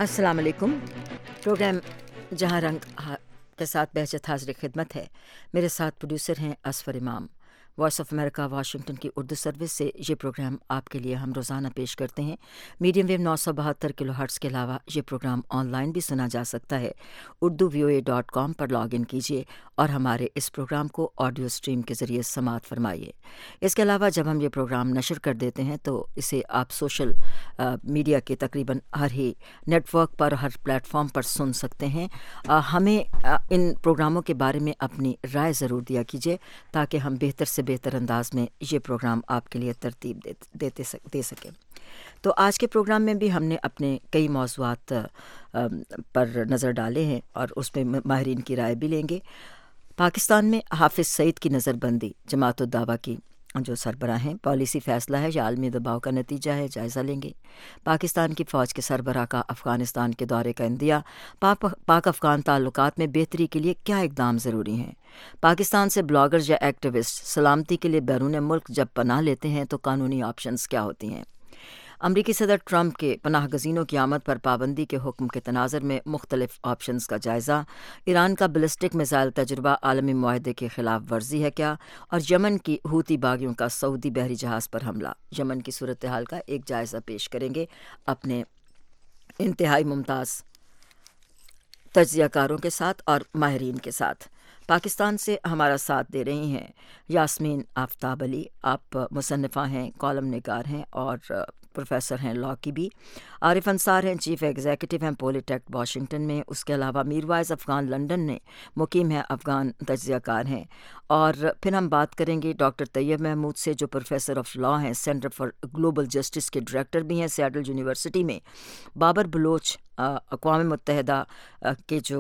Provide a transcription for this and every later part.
अस्सलाम वालेकुम। प्रोग्राम जहाँ रंग के साथ बहजत हाजिर खिदमत है। मेरे साथ प्रोड्यूसर हैं असफर इमाम। वॉइस ऑफ अमेरिका वाशिंगटन की उर्दू सर्विस से ये प्रोग्राम आपके लिए हम रोज़ाना पेश करते हैं। मीडियम वेव 972 किलो हर्ट्ज़ के अलावा ये प्रोग्राम ऑनलाइन भी सुना जा सकता है। urduvoa.com पर लॉग इन कीजिए और हमारे इस प्रोग्राम को ऑडियो स्ट्रीम के ज़रिए समाअत फरमाइए। इसके अलावा जब हम ये प्रोग्राम नशर कर देते हैं तो इसे आप सोशल मीडिया के तकरीबन हर ही नेटवर्क पर, हर प्लेटफॉर्म पर सुन सकते हैं। हमें इन प्रोग्रामों के बारे में अपनी राय ज़रूर दिया कीजिए ताकि हम बेहतर से बेहतर अंदाज में ये प्रोग्राम आपके लिए तरतीब दे सकें। तो आज के प्रोग्राम में भी हमने अपने कई मौज़ूआत पर नज़र डाले हैं और उसमें माहिरीन की राय भी लेंगे। पाकिस्तान में हाफिज़ सईद की नज़रबंदी जमात उद-दावा की जो सरबराह हैं, पॉलिसी फ़ैसला है या आलमी दबाव का नतीजा है, जायज़ा लेंगे। पाकिस्तान की फ़ौज के सरबराह का अफ़गानिस्तान के दौरे का इंदिया, पाक अफ़गान ताल्लुकात में बेहतरी के लिए क्या इक़दाम ज़रूरी हैं। पाकिस्तान से ब्लॉगर्स या एक्टिविस्ट सलामती के लिए बैरून मुल्क जब पनाह लेते हैं तो कानूनी ऑप्शंस क्या होती हैं। अमरीकी सदर ट्रंप के पनाह गज़ीनों की आमद पर पाबंदी के हुक्म के तनाज़ुर में मुख्तलिफ ऑप्शंस का जायज़ा। ईरान का बैलिस्टिक मिसाइल तजुर्बा आलमी मुआहदे के ख़िलाफ़ वर्जी है क्या, और यमन की हूती बागियों का सऊदी बहरी जहाज़ पर हमला। यमन की सूरत हाल का एक जायज़ा पेश करेंगे अपने इंतहाई मुमताज़ तज्ज़ियाकारों के साथ और माहिरीन के साथ। पाकिस्तान से हमारा साथ दे रही हैं यास्मीन आफ्ताब अली। आप मुसन्निफ़ा हैं, कॉलम निगार हैं और प्रोफेसर हैं लॉ की भी। आरिफ अंसार हैं, चीफ़ एग्जीक्यूटिव हैं पॉलिटेक वाशिंगटन में। उसके अलावा मीरवाइज़ अफ़गान लंदन में मुकीम है, अफ़गान तज्ज़ियाकार हैं। और फिर हम बात करेंगे डॉक्टर तैयब महमूद से, जो प्रोफेसर ऑफ लॉ हैं, सेंटर फॉर ग्लोबल जस्टिस के डायरेक्टर भी हैं सियाटल यूनिवर्सिटी में। बाबर बलोच अक़वाम मुत्तहिदा के जो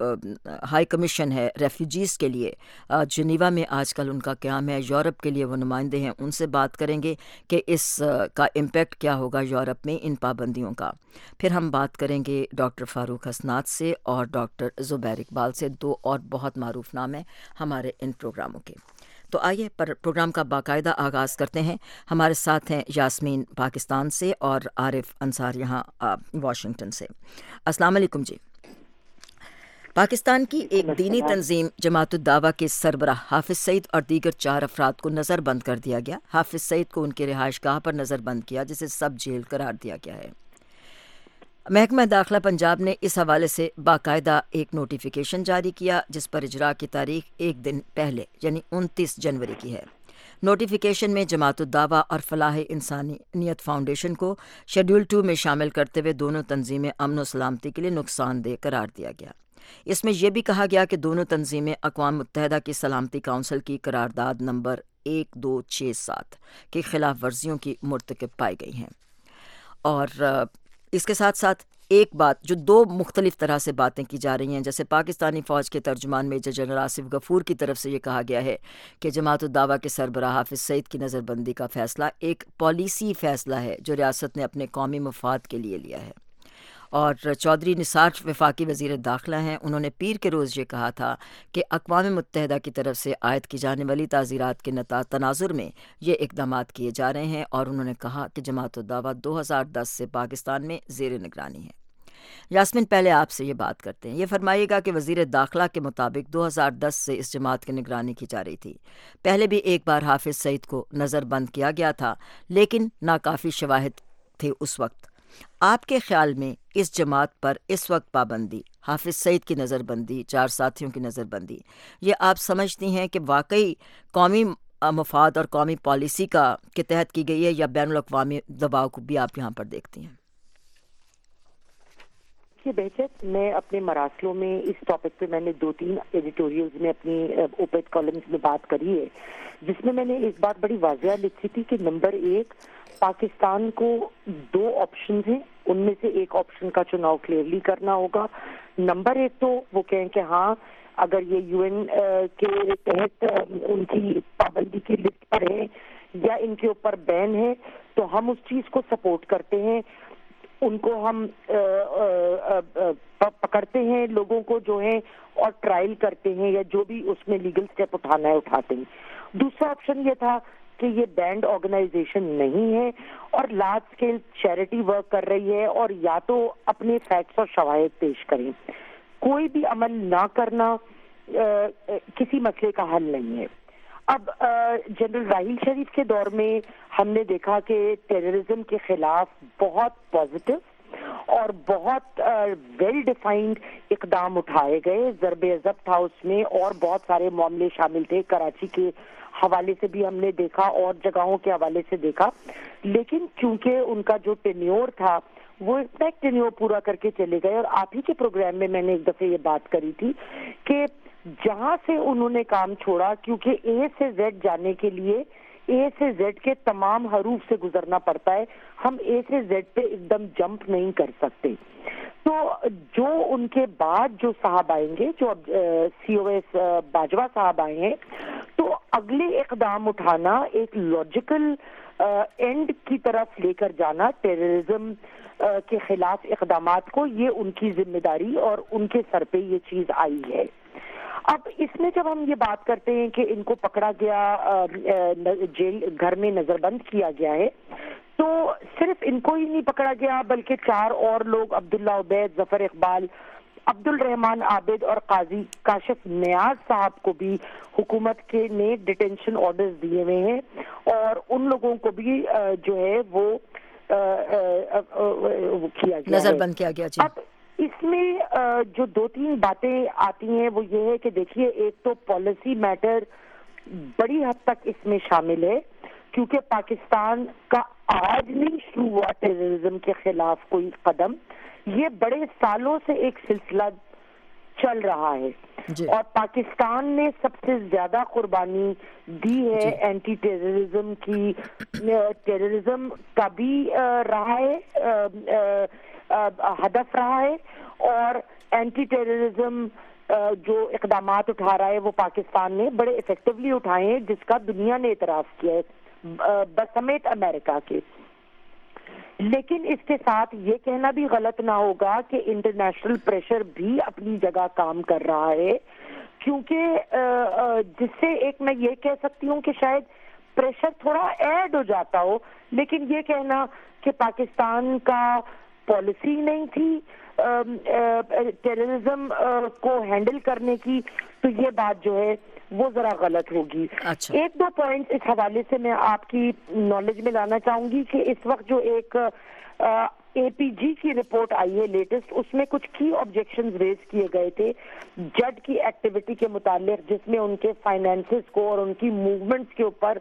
हाई कमीशन है रेफ्यूजीज़ के लिए जिनेवा में आजकल उनका क़याम है, यूरोप के लिए वो नुमाइंदे हैं। उनसे बात करेंगे कि इस का इम्पेक्ट क्या होगा यूरोप में इन पाबंदियों का। फिर हम बात करेंगे डॉक्टर फ़ारूक हसनात से और डॉक्टर ज़ुबैर इकबाल से, दो और बहुत मारूफ नाम हैं हमारे इन प्रोग्रामों के। तो आइए पर प्रोग्राम का बाकायदा आगाज़ करते हैं। हमारे साथ हैं यास्मीन पाकिस्तान से और आरिफ अंसार यहाँ वाशिंगटन से। अस्सलाम वालेकुम जी। पाकिस्तान की एक दीनी तंजीम जमात उद-दावा के सरबराह हाफिज़ सईद और दीगर 4 अफराद को नज़रबंद कर दिया गया। हाफिज़ सईद को उनके रिहाइशगाह पर नज़रबंद किया, जिसे सब जेल करार दिया गया है। महकमा दाखिला पंजाब ने इस हवाले से बाकायदा एक नोटिफिकेशन जारी किया, जिस पर इजरा की तारीख एक दिन पहले यानी 29 जनवरी की है। नोटिफिकेशन में जमात उद-दावा और फलाह इंसानियत फाउंडेशन को शेड्यूल 2 में शामिल करते हुए दोनों तंजीमें अमन व सलामती के लिए नुकसानदेह करार दिया गया। इसमें यह भी कहा गया कि दोनों तंजीमें अक़वाम मुत्तहिदा की सलामती काउंसिल की करारदाद नंबर 1267 की खिलाफ वर्जियों की मुर्तकिब पाई गई हैं। और इसके साथ साथ एक बात जो दो मुख्तलिफ तरह से बातें की जा रही हैं, जैसे पाकिस्तानी फ़ौज के तर्जुमान मेजर जनरल आसिफ गफूर की तरफ से ये कहा गया है कि जमात उद-दावा के सरबराह हाफिज़ सईद की नज़रबंदी का फ़ैसला एक पॉलिसी फ़ैसला है जो रियासत ने अपने कौमी मफाद के लिए लिया है। और चौधरी निसार वफाकी वज़ीर दाखिला हैं, उन्होंने पीर के रोज़ ये कहा था कि अक़वाम मुत्तहिदा की तरफ से आयद की जाने वाली ताज़ीरात के तनाज़ुर में ये इक़दामात किए जा रहे हैं। और उन्होंने कहा कि जमात उद-दावा 2010 से पाकिस्तान में ज़ेर निगरानी है। यास्मीन, पहले आपसे ये बात करते हैं। ये फरमाइएगा कि वज़ीर दाखिला के मुताबिक 2010 से इस जमात की निगरानी की जा रही थी। पहले भी एक बार हाफिज़ सईद को नज़रबंद किया गया था, लेकिन नाकाफ़ी शवाहिद थे उस वक्त। आपके ख्याल में इस जमात पर इस वक्त पाबंदी, हाफिज़ सईद की नज़रबंदी, 4 साथियों की नज़रबंदी, ये आप समझती हैं कि वाकई कौमी मफाद और कौमी पॉलिसी के तहत की गई है या बैनुल अक़वामी दबाव को भी आप यहाँ पर देखती हैं? ये बहजत मैं अपने मरासलों में इस टॉपिक पे मैंने 2-3 एडिटोरियल्स में अपनी ओपेड कॉलम्स में बात करी है, जिसमें मैंने एक बात बड़ी वाज़ेह लिखी थी कि नंबर 1, पाकिस्तान को 2 ऑप्शंस हैं, उनमें से एक ऑप्शन का चुनाव क्लियरली करना होगा। नंबर 1 तो वो कहें कि हाँ, अगर ये यूएन के तहत उनकी पाबंदी की लिस्ट पर है या इनके ऊपर बैन है तो हम उस चीज को सपोर्ट करते हैं, उनको हम पकड़ते हैं लोगों को जो है और ट्रायल करते हैं या जो भी उसमें लीगल स्टेप उठाना है उठाते हैं। दूसरा ऑप्शन ये था کہ یہ بینڈ آرگنائزیشن نہیں ہے اور لارج اسکیل چیریٹی ورک کر رہی ہے اور یا تو اپنے فیکٹس اور شواہد پیش کریں. کوئی بھی عمل نہ کرنا کسی مسئلے کا حل نہیں ہے. اب جنرل راحیل شریف کے دور میں ہم نے دیکھا کہ ٹیررزم کے خلاف بہت پازیٹو اور بہت ویل ڈیفائنڈ اقدام اٹھائے گئے. ضرب ضبط ہاؤس میں اور بہت سارے معاملے شامل تھے. کراچی کے حوالے سے بھی ہم نے دیکھا اور جگہوں کے حوالے سے دیکھا. لیکن چونکہ ان کا جو ٹینیور تھا وہ اتنا ٹینیور پورا کر کے چلے گئے. اور آپ ہی کے پروگرام میں میں نے ایک دفعہ یہ بات کری تھی کہ جہاں سے انہوں نے کام چھوڑا, کیونکہ اے سے زیڈ جانے کے لیے اے سے زیڈ کے تمام حروف سے گزرنا پڑتا ہے. ہم اے سے زیڈ پہ ایک دم جمپ نہیں کر سکتے. تو جو ان کے بعد جو صاحب آئیں گے, جو سی او ایس باجوہ صاحب آئے ہیں, تو اگلے اقدام اٹھانا ایک لاجیکل اینڈ کی طرف لے کر جانا ٹیررزم کے خلاف اقدامات کو, یہ ان کی ذمہ داری اور ان کے سر پہ یہ چیز آئی ہے. اب اس میں جب ہم یہ بات کرتے ہیں کہ ان کو پکڑا گیا, جیل گھر میں نظر بند کیا گیا ہے, تو صرف ان کو ہی نہیں پکڑا گیا بلکہ 4 اور لوگ, عبداللہ عبید, ظفر اقبال, عبد الرحمان عابد اور قاضی کاشف نیاز صاحب کو بھی حکومت کے نے ڈیٹینشن آرڈرز دیے ہوئے ہیں اور ان لوگوں کو بھی جو ہے وہ کیا گیا, نظر بند کیا گیا. جی, اب اس میں جو 2-3 باتیں آتی ہیں وہ یہ ہے کہ دیکھیے, ایک تو پالیسی میٹر بڑی حد تک اس میں شامل ہے, کیونکہ پاکستان کا آج نہیں شروع ہوا ٹیررزم کے خلاف کوئی قدم, یہ بڑے سالوں سے ایک سلسلہ چل رہا ہے. جی. اور پاکستان نے سب سے زیادہ قربانی دی ہے اینٹی ٹیررزم کی. ٹیررزم کا بھی رہا ہے, ہدف رہا ہے, اور اینٹی ٹیررزم جو اقدامات اٹھا رہا ہے وہ پاکستان نے بڑے افیکٹولی اٹھائے ہیں, جس کا دنیا نے اعتراف کیا ہے بسمیت امریکہ کے. لیکن اس کے ساتھ یہ کہنا بھی غلط نہ ہوگا کہ انٹرنیشنل پریشر بھی اپنی جگہ کام کر رہا ہے, کیونکہ جس سے ایک میں یہ کہہ سکتی ہوں کہ شاید پریشر تھوڑا ایڈ ہو جاتا ہو, لیکن یہ کہنا کہ پاکستان کا پالیسی نہیں تھی ٹیررزم کو ہینڈل کرنے کی, تو یہ بات جو ہے وہ ذرا غلط ہوگی. اچھا. 1-2 پوائنٹس اس حوالے سے میں آپ کی نالج میں لانا چاہوں گی کہ اس وقت جو ایک اے پی جی کی رپورٹ آئی ہے لیٹسٹ, اس میں کچھ کی آبجیکشنز ریز کیے گئے تھے جج کی ایکٹیویٹی کے متعلق, جس میں ان کے فائنینسز کو اور ان کی موومنٹس کے اوپر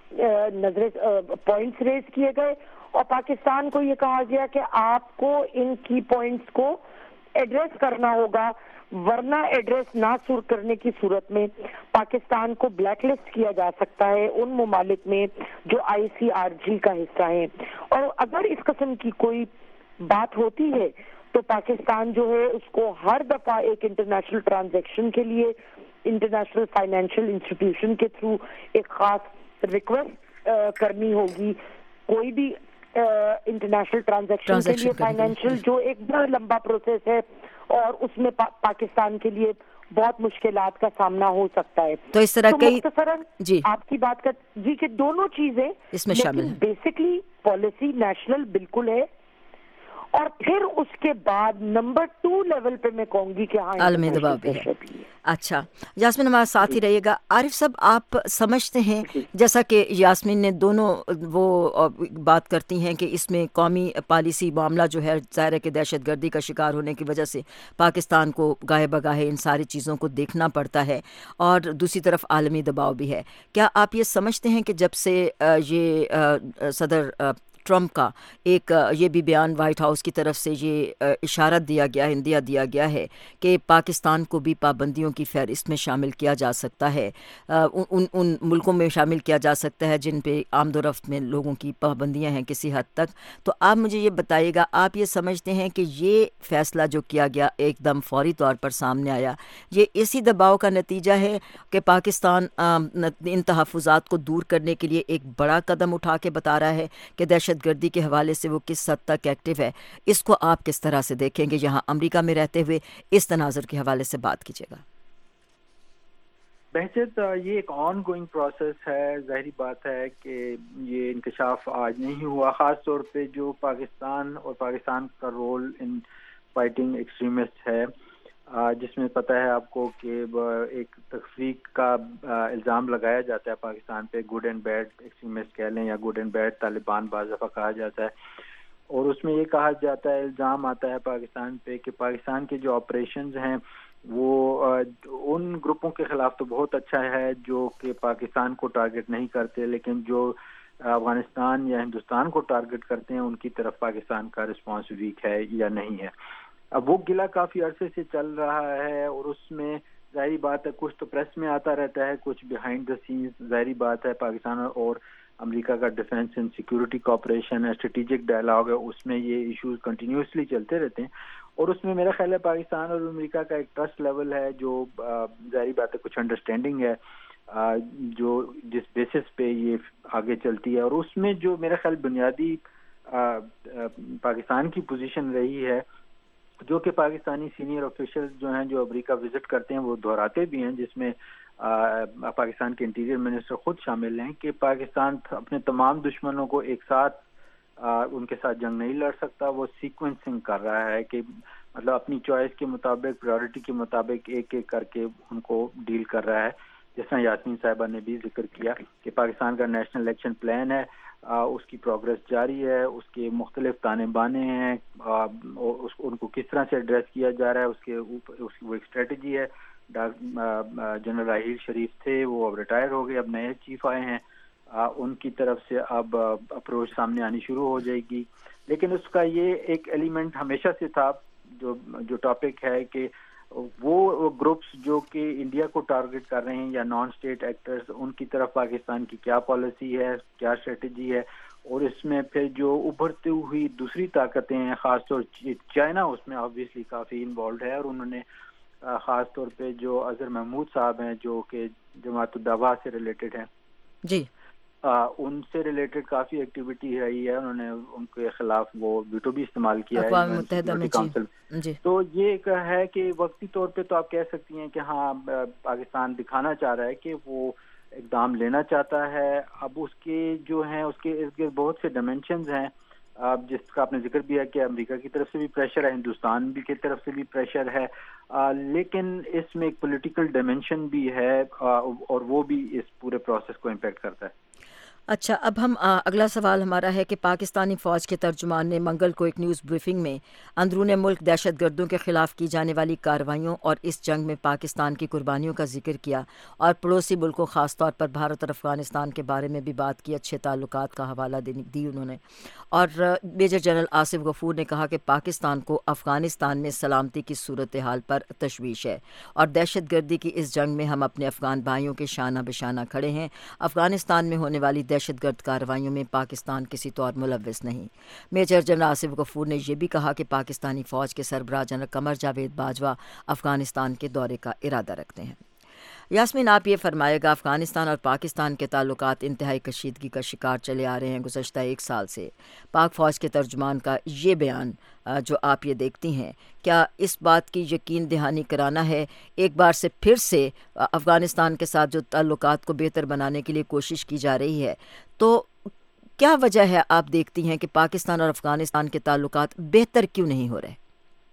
پوائنٹس ریز کیے گئے, اور پاکستان کو یہ کہا گیا کہ آپ کو ان کی پوائنٹس کو ایڈریس کرنا ہوگا, ورنہ ایڈریس نہ کرنے کی صورت میں پاکستان کو بلیک لسٹ کیا جا سکتا ہے ان ممالک میں جو آئی سی آر جی کا حصہ ہیں. اور اگر اس قسم کی کوئی بات ہوتی ہے تو پاکستان جو ہے اس کو ہر دفعہ ایک انٹرنیشنل ٹرانزیکشن کے لیے انٹرنیشنل فائنینشیل انسٹیٹیوشن کے تھرو ایک خاص ریکویسٹ کرنی ہوگی. کوئی بھی انٹرنیشنل ٹرانزیکشن کے لیے فائنینشیل جو ایک بڑا لمبا پروسیس ہے, اور اس میں پاکستان کے لیے بہت مشکلات کا سامنا ہو سکتا ہے. تو اس طرح کئی جی آپ کی بات جی کہ دونوں چیزیں اس میں شامل ہیں. بیسکلی پالیسی نیشنل بالکل ہے, اور پھر اس کے بعد نمبر 2 لیول پہ میں کہوں گی کہ ہاں عالمی دباؤ بھی ہے. اچھا یاسمین, ہمارے ساتھ ہی رہیے گا. عارف صاحب, آپ سمجھتے ہیں جیسا کہ یاسمین نے دونوں وہ بات کرتی ہیں کہ اس میں قومی پالیسی معاملہ جو ہے ظاہر ہے کہ دہشت گردی کا شکار ہونے کی وجہ سے پاکستان کو گاہے بگاہے ان ساری چیزوں کو دیکھنا پڑتا ہے, اور دوسری طرف عالمی دباؤ بھی ہے. کیا آپ یہ سمجھتے ہیں کہ جب سے یہ صدر ٹرمپ کا ایک یہ بھی بیان وائٹ ہاؤس کی طرف سے یہ اشارت دیا گیا ہے, ہندیہ دیا گیا ہے کہ پاکستان کو بھی پابندیوں کی فہرست میں شامل کیا جا سکتا ہے, ان ملکوں میں شامل کیا جا سکتا ہے جن پہ آمد و رفت میں لوگوں کی پابندیاں ہیں کسی حد تک. تو آپ مجھے یہ بتائیے گا, آپ یہ سمجھتے ہیں کہ یہ فیصلہ جو کیا گیا ایک دم فوری طور پر سامنے آیا, یہ اسی دباؤ کا نتیجہ ہے کہ پاکستان ان تحفظات کو دور کرنے کے لیے ایک بڑا قدم اٹھا کے بتا رہا ہے کہ دہشت گردی کے حوالے سے وہ کس حد تک ایکٹیو ہے؟ اس کو آپ کس طرح سے دیکھیں گے یہاں امریکہ میں رہتے ہوئے؟ اس تناظر کے حوالے سے بات کیجیے گا. بہشت یہ ایک آن گوئنگ پروسیس ہے. ظاہری بات ہے کہ یہ انکشاف آج نہیں ہوا، خاص طور پہ جو پاکستان اور پاکستان کا رول ان فائٹنگ ایکسٹریمسٹ ہے، جس میں پتہ ہے آپ کو کہ ایک تفریق کا الزام لگایا جاتا ہے پاکستان پہ، گڈ اینڈ بیڈ ایکسٹریمسٹ کہہ لیں یا گڈ اینڈ بیڈ طالبان بعض دفعہ کہا جاتا ہے. اور اس میں یہ کہا جاتا ہے، الزام آتا ہے پاکستان پہ کہ پاکستان کے جو آپریشنز ہیں وہ ان گروپوں کے خلاف تو بہت اچھا ہے جو کہ پاکستان کو ٹارگٹ نہیں کرتے، لیکن جو افغانستان یا ہندوستان کو ٹارگٹ کرتے ہیں ان کی طرف پاکستان کا رسپانس ویک ہے یا نہیں ہے. اب وہ گلہ کافی عرصے سے چل رہا ہے، اور اس میں ظاہری بات ہے کچھ تو پریس میں آتا رہتا ہے، کچھ بیہائنڈ دا سینز. ظاہری بات ہے پاکستان اور امریکہ کا ڈیفنس اینڈ سیکورٹی کوآپریشن ہے، اسٹریٹجک ڈائلاگ ہے، اس میں یہ ایشوز کنٹینیوسلی چلتے رہتے ہیں. اور اس میں میرا خیال ہے پاکستان اور امریکہ کا ایک ٹرسٹ لیول ہے جو ظاہری بات ہے کچھ انڈرسٹینڈنگ ہے جو جس بیسس پہ یہ آگے چلتی ہے. اور اس میں جو میرا خیال بنیادی پاکستان کی پوزیشن رہی ہے، جو کہ پاکستانی سینئر آفیشل جو ہیں جو امریکہ وزٹ کرتے ہیں وہ دہراتے بھی ہیں، جس میں پاکستان کے انٹیریئر منسٹر خود شامل ہیں، کہ پاکستان اپنے تمام دشمنوں کو ایک ساتھ ان کے ساتھ جنگ نہیں لڑ سکتا. وہ سیکوینسنگ کر رہا ہے کہ مطلب اپنی چوائس کے مطابق، پریورٹی کے مطابق ایک ایک کر کے ان کو ڈیل کر رہا ہے. جس طرح یاسمین صاحبہ نے بھی ذکر کیا کہ پاکستان کا نیشنل الیکشن پلان ہے، اس کی پروگرس جاری ہے، اس کے مختلف تانے بانے ہیں، ان کو کس طرح سے ایڈریس کیا جا رہا ہے، اس کے وہ ایک اسٹریٹجی ہے. جنرل راحیل شریف تھے، وہ اب ریٹائر ہو گئے، اب نئے چیف آئے ہیں، ان کی طرف سے اب اپروچ سامنے آنی شروع ہو جائے گی. لیکن اس کا یہ ایک ایلیمنٹ ہمیشہ سے تھا جو ٹاپک ہے کہ وہ گروپس جو کہ انڈیا کو ٹارگٹ کر رہے ہیں یا نان اسٹیٹ ایکٹرز، ان کی طرف پاکستان کی کیا پالیسی ہے، کیا اسٹریٹجی ہے. اور اس میں پھر جو ابھرتی ہوئی دوسری طاقتیں ہیں، خاص طور چائنا اس میں آبویسلی کافی انوالوڈ ہے، اور انہوں نے خاص طور پہ جو اظہر محمود صاحب ہیں جو کہ جماعت الدعوا سے ریلیٹڈ ہیں، جی ان سے ریلیٹڈ کافی ایکٹیویٹی رہی ہے. انہوں نے ان کے خلاف وہ ویٹو بھی استعمال کیا ہے اقوام متحدہ میں. جی تو یہ ایک ہے کہ وقتی طور پہ تو آپ کہہ سکتی ہیں کہ ہاں پاکستان دکھانا چاہ رہا ہے کہ وہ اقدام لینا چاہتا ہے. اب اس کے جو ہیں اس کے ارد گرد بہت سے ڈائمینشنز ہیں، جس کا آپ نے ذکر بھی ہے کہ امریکہ کی طرف سے بھی پریشر ہے، ہندوستان بھی کی طرف سے بھی پریشر ہے، لیکن اس میں ایک پولیٹیکل ڈائمینشن بھی ہے، اور وہ بھی اس پورے پروسیس کو امپیکٹ کرتا ہے. اچھا، اب ہم اگلا سوال ہمارا ہے کہ پاکستانی فوج کے ترجمان نے منگل کو ایک نیوز بریفنگ میں اندرون ملک دہشت گردوں کے خلاف کی جانے والی کارروائیوں اور اس جنگ میں پاکستان کی قربانیوں کا ذکر کیا، اور پڑوسی ملکوں خاص طور پر بھارت اور افغانستان کے بارے میں بھی بات کی. اچھے تعلقات کا حوالہ دی انہوں نے. اور میجر جنرل آصف غفور نے کہا کہ پاکستان کو افغانستان میں سلامتی کی صورتحال پر تشویش ہے، اور دہشت گردی کی اس جنگ میں ہم اپنے افغان بھائیوں کے شانہ بشانہ کھڑے ہیں. افغانستان میں ہونے والی دہشت گرد کارروائیوں میں پاکستان کسی طور ملوث نہیں. میجر جنرل آصف غفور نے یہ بھی کہا کہ پاکستانی فوج کے سربراہ جنرل قمر جاوید باجوہ افغانستان کے دورے کا ارادہ رکھتے ہیں. یاسمین، آپ یہ فرمائے گا، افغانستان اور پاکستان کے تعلقات انتہائی کشیدگی کا شکار چلے آ رہے ہیں گزشتہ 1 سال سے. پاک فوج کے ترجمان کا یہ بیان جو آپ یہ دیکھتی ہیں، کیا اس بات کی یقین دہانی کرانا ہے ایک بار سے پھر سے افغانستان کے ساتھ جو تعلقات کو بہتر بنانے کے لیے کوشش کی جا رہی ہے، تو کیا وجہ ہے آپ دیکھتی ہیں کہ پاکستان اور افغانستان کے تعلقات بہتر کیوں نہیں ہو رہے؟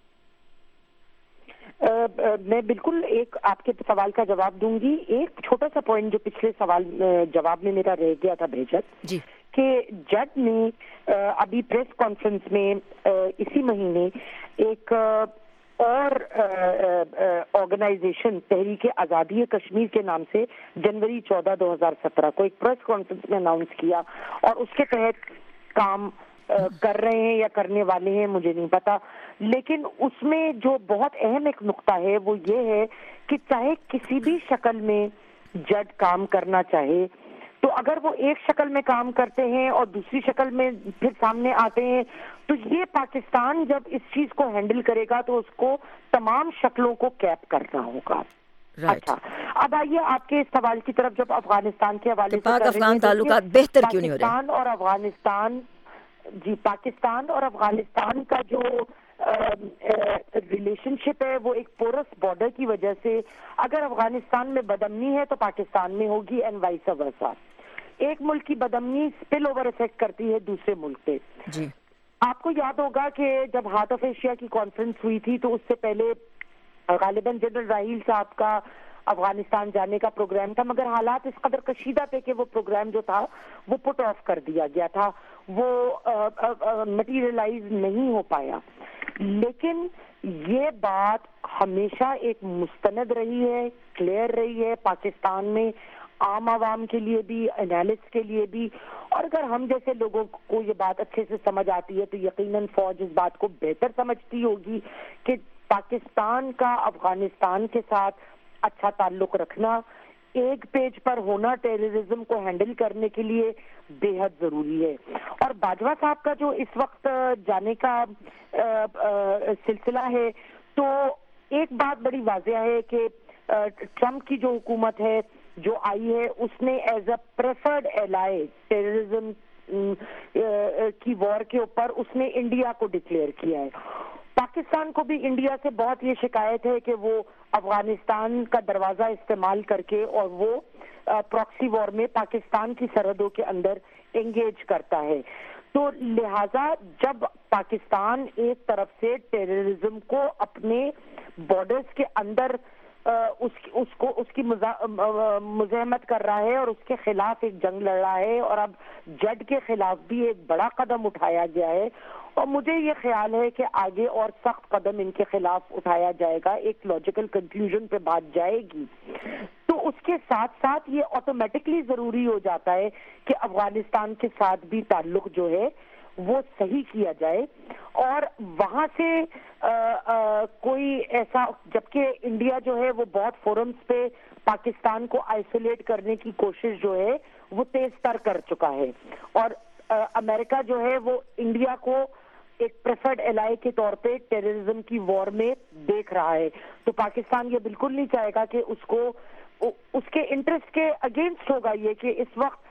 میں بالکل ایک آپ کے سوال کا جواب دوں گی. ایک چھوٹا سا پوائنٹ جو پچھلے سوال جواب میں میرا رہ گیا تھا بھیجت، جی، کہ جج نے ابھی پریس کانفرنس میں اسی مہینے ایک اور آرگنائزیشن تحریک آزادی کشمیر کے نام سے جنوری 14 2017 کو ایک پریس کانفرنس میں اناؤنس کیا، اور اس کے تحت کام کر رہے ہیں یا کرنے والے ہیں مجھے نہیں پتا. لیکن اس میں جو بہت اہم ایک نقطہ ہے وہ یہ ہے کہ چاہے کسی بھی شکل میں جج کام کرنا چاہے، تو اگر وہ ایک شکل میں کام کرتے ہیں اور دوسری شکل میں پھر سامنے آتے ہیں، تو یہ پاکستان جب اس چیز کو ہینڈل کرے گا تو اس کو تمام شکلوں کو کیپ کرنا ہوگا. اچھا، اب آئیے آپ کے اس سوال کی طرف. جب افغانستان کے حوالے سے پاک افغان تعلقات بہتر کیوں نہیں ہو رہے؟ پاکستان اور افغانستان، جی، پاکستان اور افغانستان کا جو ریلیشن شپ ہے وہ ایک پورس بارڈر کی وجہ سے اگر افغانستان میں بدامنی ہے تو پاکستان میں ہوگی اینڈ وائس ورسا. ایک ملک کی بدامنی اسپل اوور افیکٹ کرتی ہے دوسرے ملک پہ. جی آپ کو یاد ہوگا کہ جب ہارٹ آف ایشیا کی کانفرنس ہوئی تھی تو اس سے پہلے غالباً جنرل راحیل صاحب کا افغانستان جانے کا پروگرام تھا، مگر حالات اس قدر کشیدہ تھے کہ وہ پروگرام جو تھا وہ پٹ آف کر دیا گیا تھا، وہ مٹیریلائز نہیں ہو پایا. لیکن یہ بات ہمیشہ ایک مستند رہی ہے، کلیئر رہی ہے پاکستان میں، عام عوام کے لیے بھی، انالسٹ کے لیے بھی. اور اگر ہم جیسے لوگوں کو یہ بات اچھے سے سمجھ آتی ہے تو یقیناً فوج اس بات کو بہتر سمجھتی ہوگی کہ پاکستان کا افغانستان کے ساتھ اچھا تعلق رکھنا، ایک پیج پر ہونا ٹیررزم کو ہینڈل کرنے کے لیے بے حد ضروری ہے. اور باجوہ صاحب کا جو اس وقت جانے کا سلسلہ ہے تو ایک بات بڑی واضح ہے کہ ٹرمپ کی جو حکومت ہے جو آئی ہے اس نے as a preferred ally terrorism کی وار کے اوپر اس نے انڈیا کو ڈکلیئر کیا ہے. پاکستان کو بھی انڈیا سے بہت یہ شکایت ہے کہ وہ افغانستان کا دروازہ استعمال کر کے اور وہ پراکسی وار میں پاکستان کی سرحدوں کے اندر انگیج کرتا ہے. تو لہذا جب پاکستان ایک طرف سے ٹیررزم کو اپنے بارڈرز کے اندر اس کی مزاحمت کر رہا ہے اور اس کے خلاف ایک جنگ لڑ رہا ہے، اور اب جڈ کے خلاف بھی ایک بڑا قدم اٹھایا گیا ہے، اور مجھے یہ خیال ہے کہ آگے اور سخت قدم ان کے خلاف اٹھایا جائے گا، ایک لاجیکل کنکلوژن پہ بات جائے گی. تو اس کے ساتھ ساتھ یہ آٹومیٹکلی ضروری ہو جاتا ہے کہ افغانستان کے ساتھ بھی تعلق جو ہے وہ صحیح کیا جائے، اور وہاں سے کوئی ایسا، جبکہ انڈیا جو ہے وہ بہت فورمز پہ پاکستان کو آئسولیٹ کرنے کی کوشش جو ہے وہ تیز تر کر چکا ہے، اور امریکہ جو ہے وہ انڈیا کو ایک پریفرڈ ایلائی کے طور پہ ٹیررزم کی وار میں دیکھ رہا ہے. تو پاکستان یہ بالکل نہیں چاہے گا کہ اس کے انٹرسٹ کے اگینسٹ ہوگا یہ کہ اس وقت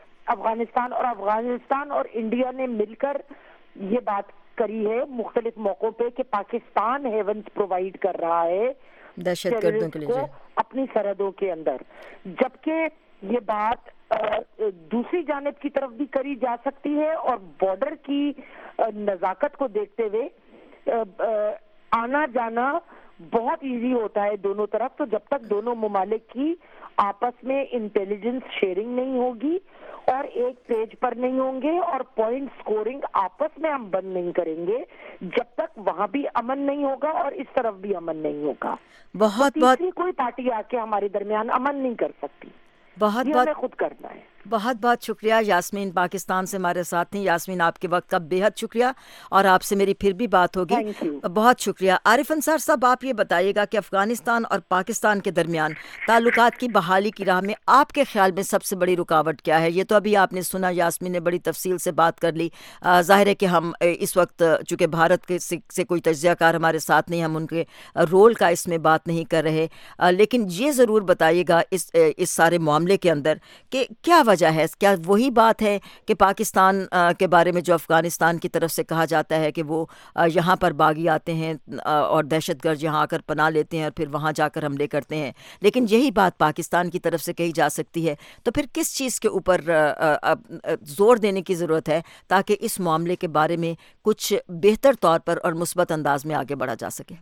افغانستان اور انڈیا نے مل کر یہ بات کری ہے مختلف موقعوں پہ کہ پاکستان ہیونز پرووائیڈ کر رہا ہے دہشت گردوں کے لیے اپنی سرحدوں کے اندر، جبکہ یہ بات دوسری جانب کی طرف بھی کری جا سکتی ہے. اور بارڈر کی نزاکت کو دیکھتے ہوئے آنا جانا بہت ایزی ہوتا ہے دونوں طرف. تو جب تک دونوں ممالک کی آپس میں انٹیلیجنس شیئرنگ نہیں ہوگی اور ایک پیج پر نہیں ہوں گے اور پوائنٹ سکورنگ آپس میں ہم بند نہیں کریں گے، جب تک وہاں بھی امن نہیں ہوگا اور اس طرف بھی امن نہیں ہوگا. تیسری کوئی پارٹی آ کے ہمارے درمیان امن نہیں کر سکتی، یہ ہمیں خود کرنا ہے. بہت بہت شکریہ یاسمین، پاکستان سے ہمارے ساتھ ہیں. یاسمین، آپ کے وقت کا بے حد شکریہ، اور آپ سے میری پھر بھی بات ہوگی. بہت شکریہ. عارف انصار صاحب، آپ یہ بتائیے گا کہ افغانستان اور پاکستان کے درمیان تعلقات کی بحالی کی راہ میں آپ کے خیال میں سب سے بڑی رکاوٹ کیا ہے؟ یہ تو ابھی آپ نے سنا، یاسمین نے بڑی تفصیل سے بات کر لی. ظاہر ہے کہ ہم اس وقت چونکہ بھارت کے سے کوئی تجزیہ کار ہمارے ساتھ نہیں، ہم ان کے رول کا اس میں بات نہیں کر رہے، لیکن یہ ضرور بتائیے گا اس سارے معاملے کے اندر کہ کیا وجہ ہے. کیا وہی بات ہے کہ پاکستان کے بارے میں جو افغانستان کی طرف سے کہا جاتا ہے کہ وہ یہاں پر باغی آتے ہیں اور دہشت گرد یہاں آ کر پناہ لیتے ہیں اور پھر وہاں جا کر حملے کرتے ہیں، لیکن یہی بات پاکستان کی طرف سے کہی جا سکتی ہے؟ تو پھر کس چیز کے اوپر زور دینے کی ضرورت ہے تاکہ اس معاملے کے بارے میں کچھ بہتر طور پر اور مثبت انداز میں آگے بڑھا جا سکے؟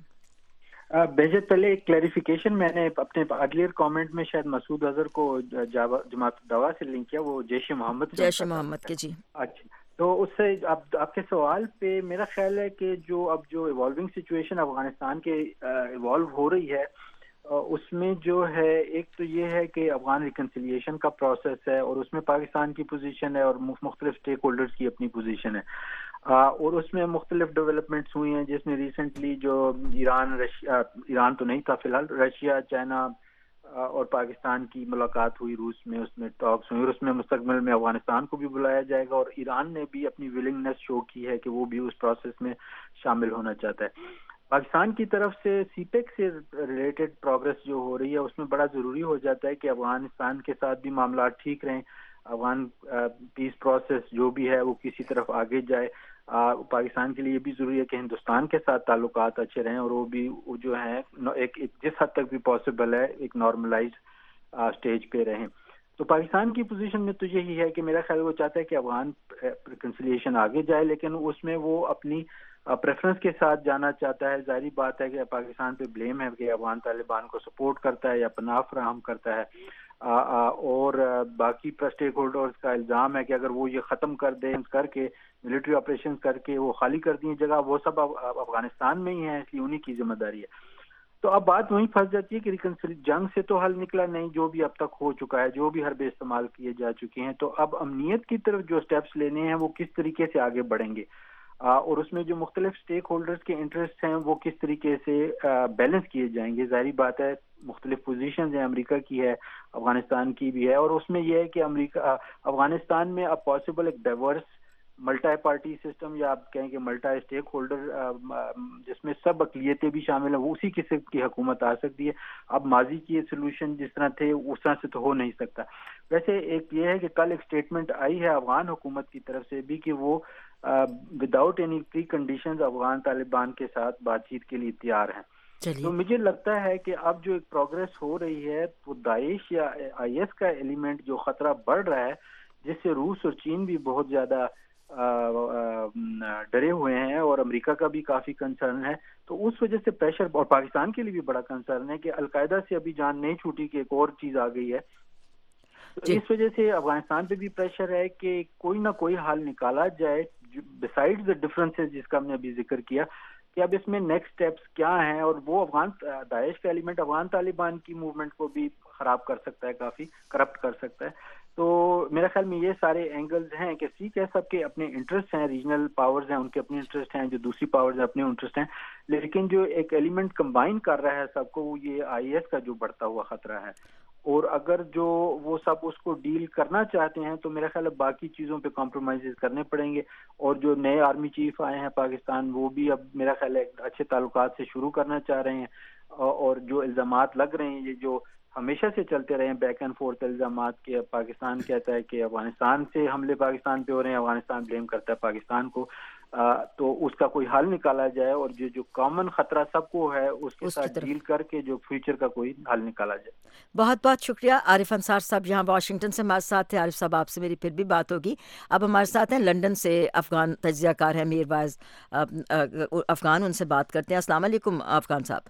بہجت، پہلے ایک کلیریفیکیشن میں نے اپنے ارلیئر کامنٹ میں شاید مسعود اظہر کو جماعت الدعوہ سے لنک کیا، وہ جیش محمد کے. جی اچھا، تو اس سے آپ کے سوال پہ میرا خیال ہے کہ جو ایوالونگ سچویشن افغانستان کے ایوالو ہو رہی ہے، اس میں جو ہے ایک تو یہ ہے کہ افغان ریکنسیلیشن کا پروسیس ہے، اور اس میں پاکستان کی پوزیشن ہے اور مختلف اسٹیک ہولڈرز کی اپنی پوزیشن ہے، اور اس میں مختلف ڈیولپمنٹس ہوئی ہیں، جس میں ریسنٹلی جو ایران تو نہیں تھا فی الحال، رشیا، چائنا اور پاکستان کی ملاقات ہوئی روس میں، اس میں ٹاکس ہوئی، اور اس میں مستقبل میں افغانستان کو بھی بلایا جائے گا، اور ایران نے بھی اپنی ولنگنس شو کی ہے کہ وہ بھی اس پروسیس میں شامل ہونا چاہتا ہے. پاکستان کی طرف سے سی پیک سے ریلیٹڈ پروگرس جو ہو رہی ہے، اس میں بڑا ضروری ہو جاتا ہے کہ افغانستان کے ساتھ بھی معاملات ٹھیک رہیں، افغان پیس پروسیس جو بھی ہے وہ کسی طرف آگے جائے. پاکستان کے لیے یہ بھی ضروری ہے کہ ہندوستان کے ساتھ تعلقات اچھے رہیں اور وہ بھی جو ہیں ایک جس حد تک بھی پاسبل ہے ایک نارملائز اسٹیج پہ رہیں. تو پاکستان کی پوزیشن میں تو یہی ہے کہ میرا خیال وہ چاہتا ہے کہ افغان ریکنسیلیشن آگے جائے, لیکن اس میں وہ اپنی پریفرنس کے ساتھ جانا چاہتا ہے. ظاہری بات ہے کہ پاکستان پہ بلیم ہے کہ افغان طالبان کو سپورٹ کرتا ہے یا پناہ فراہم کرتا ہے, اور باقی اسٹیک ہولڈرز کا الزام ہے کہ اگر وہ یہ ختم کر دیں کر کے ملٹری آپریشن کر کے وہ خالی کر دیں جگہ, وہ سب افغانستان میں ہی ہیں, اس لیے انہی کی ذمہ داری ہے. تو اب بات وہیں پھنس جاتی ہے کہ جنگ سے تو حل نکلا نہیں, جو بھی اب تک ہو چکا ہے, جو بھی حربے استعمال کیے جا چکے ہیں, تو اب امنیت کی طرف جو سٹیپس لینے ہیں وہ کس طریقے سے آگے بڑھیں گے, اور اس میں جو مختلف سٹیک ہولڈرز کے انٹرسٹ ہیں وہ کس طریقے سے بیلنس کیے جائیں گے. ظاہری بات ہے مختلف پوزیشنز ہیں, امریکہ کی ہے, افغانستان کی بھی ہے, اور اس میں یہ ہے کہ افغانستان میں اب پاسبل ایک ڈائیورس ملٹی پارٹی سسٹم, یا آپ کہیں کہ ملٹی اسٹیک ہولڈر, جس میں سب اقلیتیں بھی شامل ہیں, وہ اسی قسم کی حکومت آ سکتی ہے. اب ماضی کی سولوشن جس طرح تھے اس طرح سے تو ہو نہیں سکتا. ویسے ایک یہ ہے کہ کل ایک سٹیٹمنٹ آئی ہے افغان حکومت کی طرف سے بھی کہ وہ without any preconditions Afghan Taliban کے ساتھ بات چیت کے لیے تیار ہیں. تو مجھے لگتا ہے کہ اب جو ایک پروگرس ہو رہی ہے تو داعش یا آئی ایس کا ایلیمنٹ جو خطرہ بڑھ رہا ہے, جس سے روس اور چین بھی بہت زیادہ ڈرے ہوئے ہیں, اور امریکہ کا بھی کافی کنسرن ہے. تو اس وجہ سے پریشر, اور پاکستان کے لیے بھی بڑا کنسرن ہے کہ القاعدہ سے ابھی جان نہیں چھوٹی کہ ایک اور چیز آ گئی ہے. تو اس وجہ سے افغانستان پہ بھی پریشر ہے کہ کوئی نہ کوئی حل نکالا جائے بسائڈ دا ڈفرینسز جس کا ہم نے ابھی ذکر کیا, کہ اب اس میں نیکسٹ سٹیپس کیا ہیں. اور وہ داعش کا ایلیمنٹ افغان طالبان کی موومنٹ کو بھی خراب کر سکتا ہے, کافی کرپٹ کر سکتا ہے. تو میرے خیال میں یہ سارے اینگلز ہیں کہ ٹھیک ہے سب کے اپنے انٹرسٹ ہیں, ریجنل پاورز ہیں ان کے اپنے انٹرسٹ ہیں, جو دوسری پاورز ہیں اپنے انٹرسٹ ہیں, لیکن جو ایک ایلیمنٹ کمبائن کر رہا ہے سب کو, وہ یہ آئی ایس کا جو بڑھتا ہوا خطرہ ہے. اور اگر جو وہ سب اس کو ڈیل کرنا چاہتے ہیں تو میرا خیال ہے باقی چیزوں پہ کمپرومائزز کرنے پڑیں گے. اور جو نئے آرمی چیف آئے ہیں پاکستان, وہ بھی اب میرا خیال ہے اچھے تعلقات سے شروع کرنا چاہ رہے ہیں. اور جو الزامات لگ رہے ہیں, یہ جو ہمیشہ سے چلتے رہے ہیں بیک اینڈ فورتھ الزامات کے, پاکستان کہتا ہے کہ افغانستان سے حملے پاکستان پہ ہو رہے ہیں, افغانستان بلیم کرتا ہے پاکستان کو, تو اس کا کوئی حل نکالا جائے, اور جو کامن خطرہ سب کو ہے اس کے ساتھ ڈیل کر کے جو فیوچر کا کوئی حل نکالا جائے. بہت بہت شکریہ عارف انصار صاحب, یہاں واشنگٹن سے ہمارے ساتھ تھے. عارف صاحب آپ سے میری پھر بھی بات ہوگی. اب ہمارے ساتھ ہیں لندن سے افغان تجزیہ کار ہیں میر واعظ افغان, ان سے بات کرتے ہیں. السلام علیکم افغان صاحب.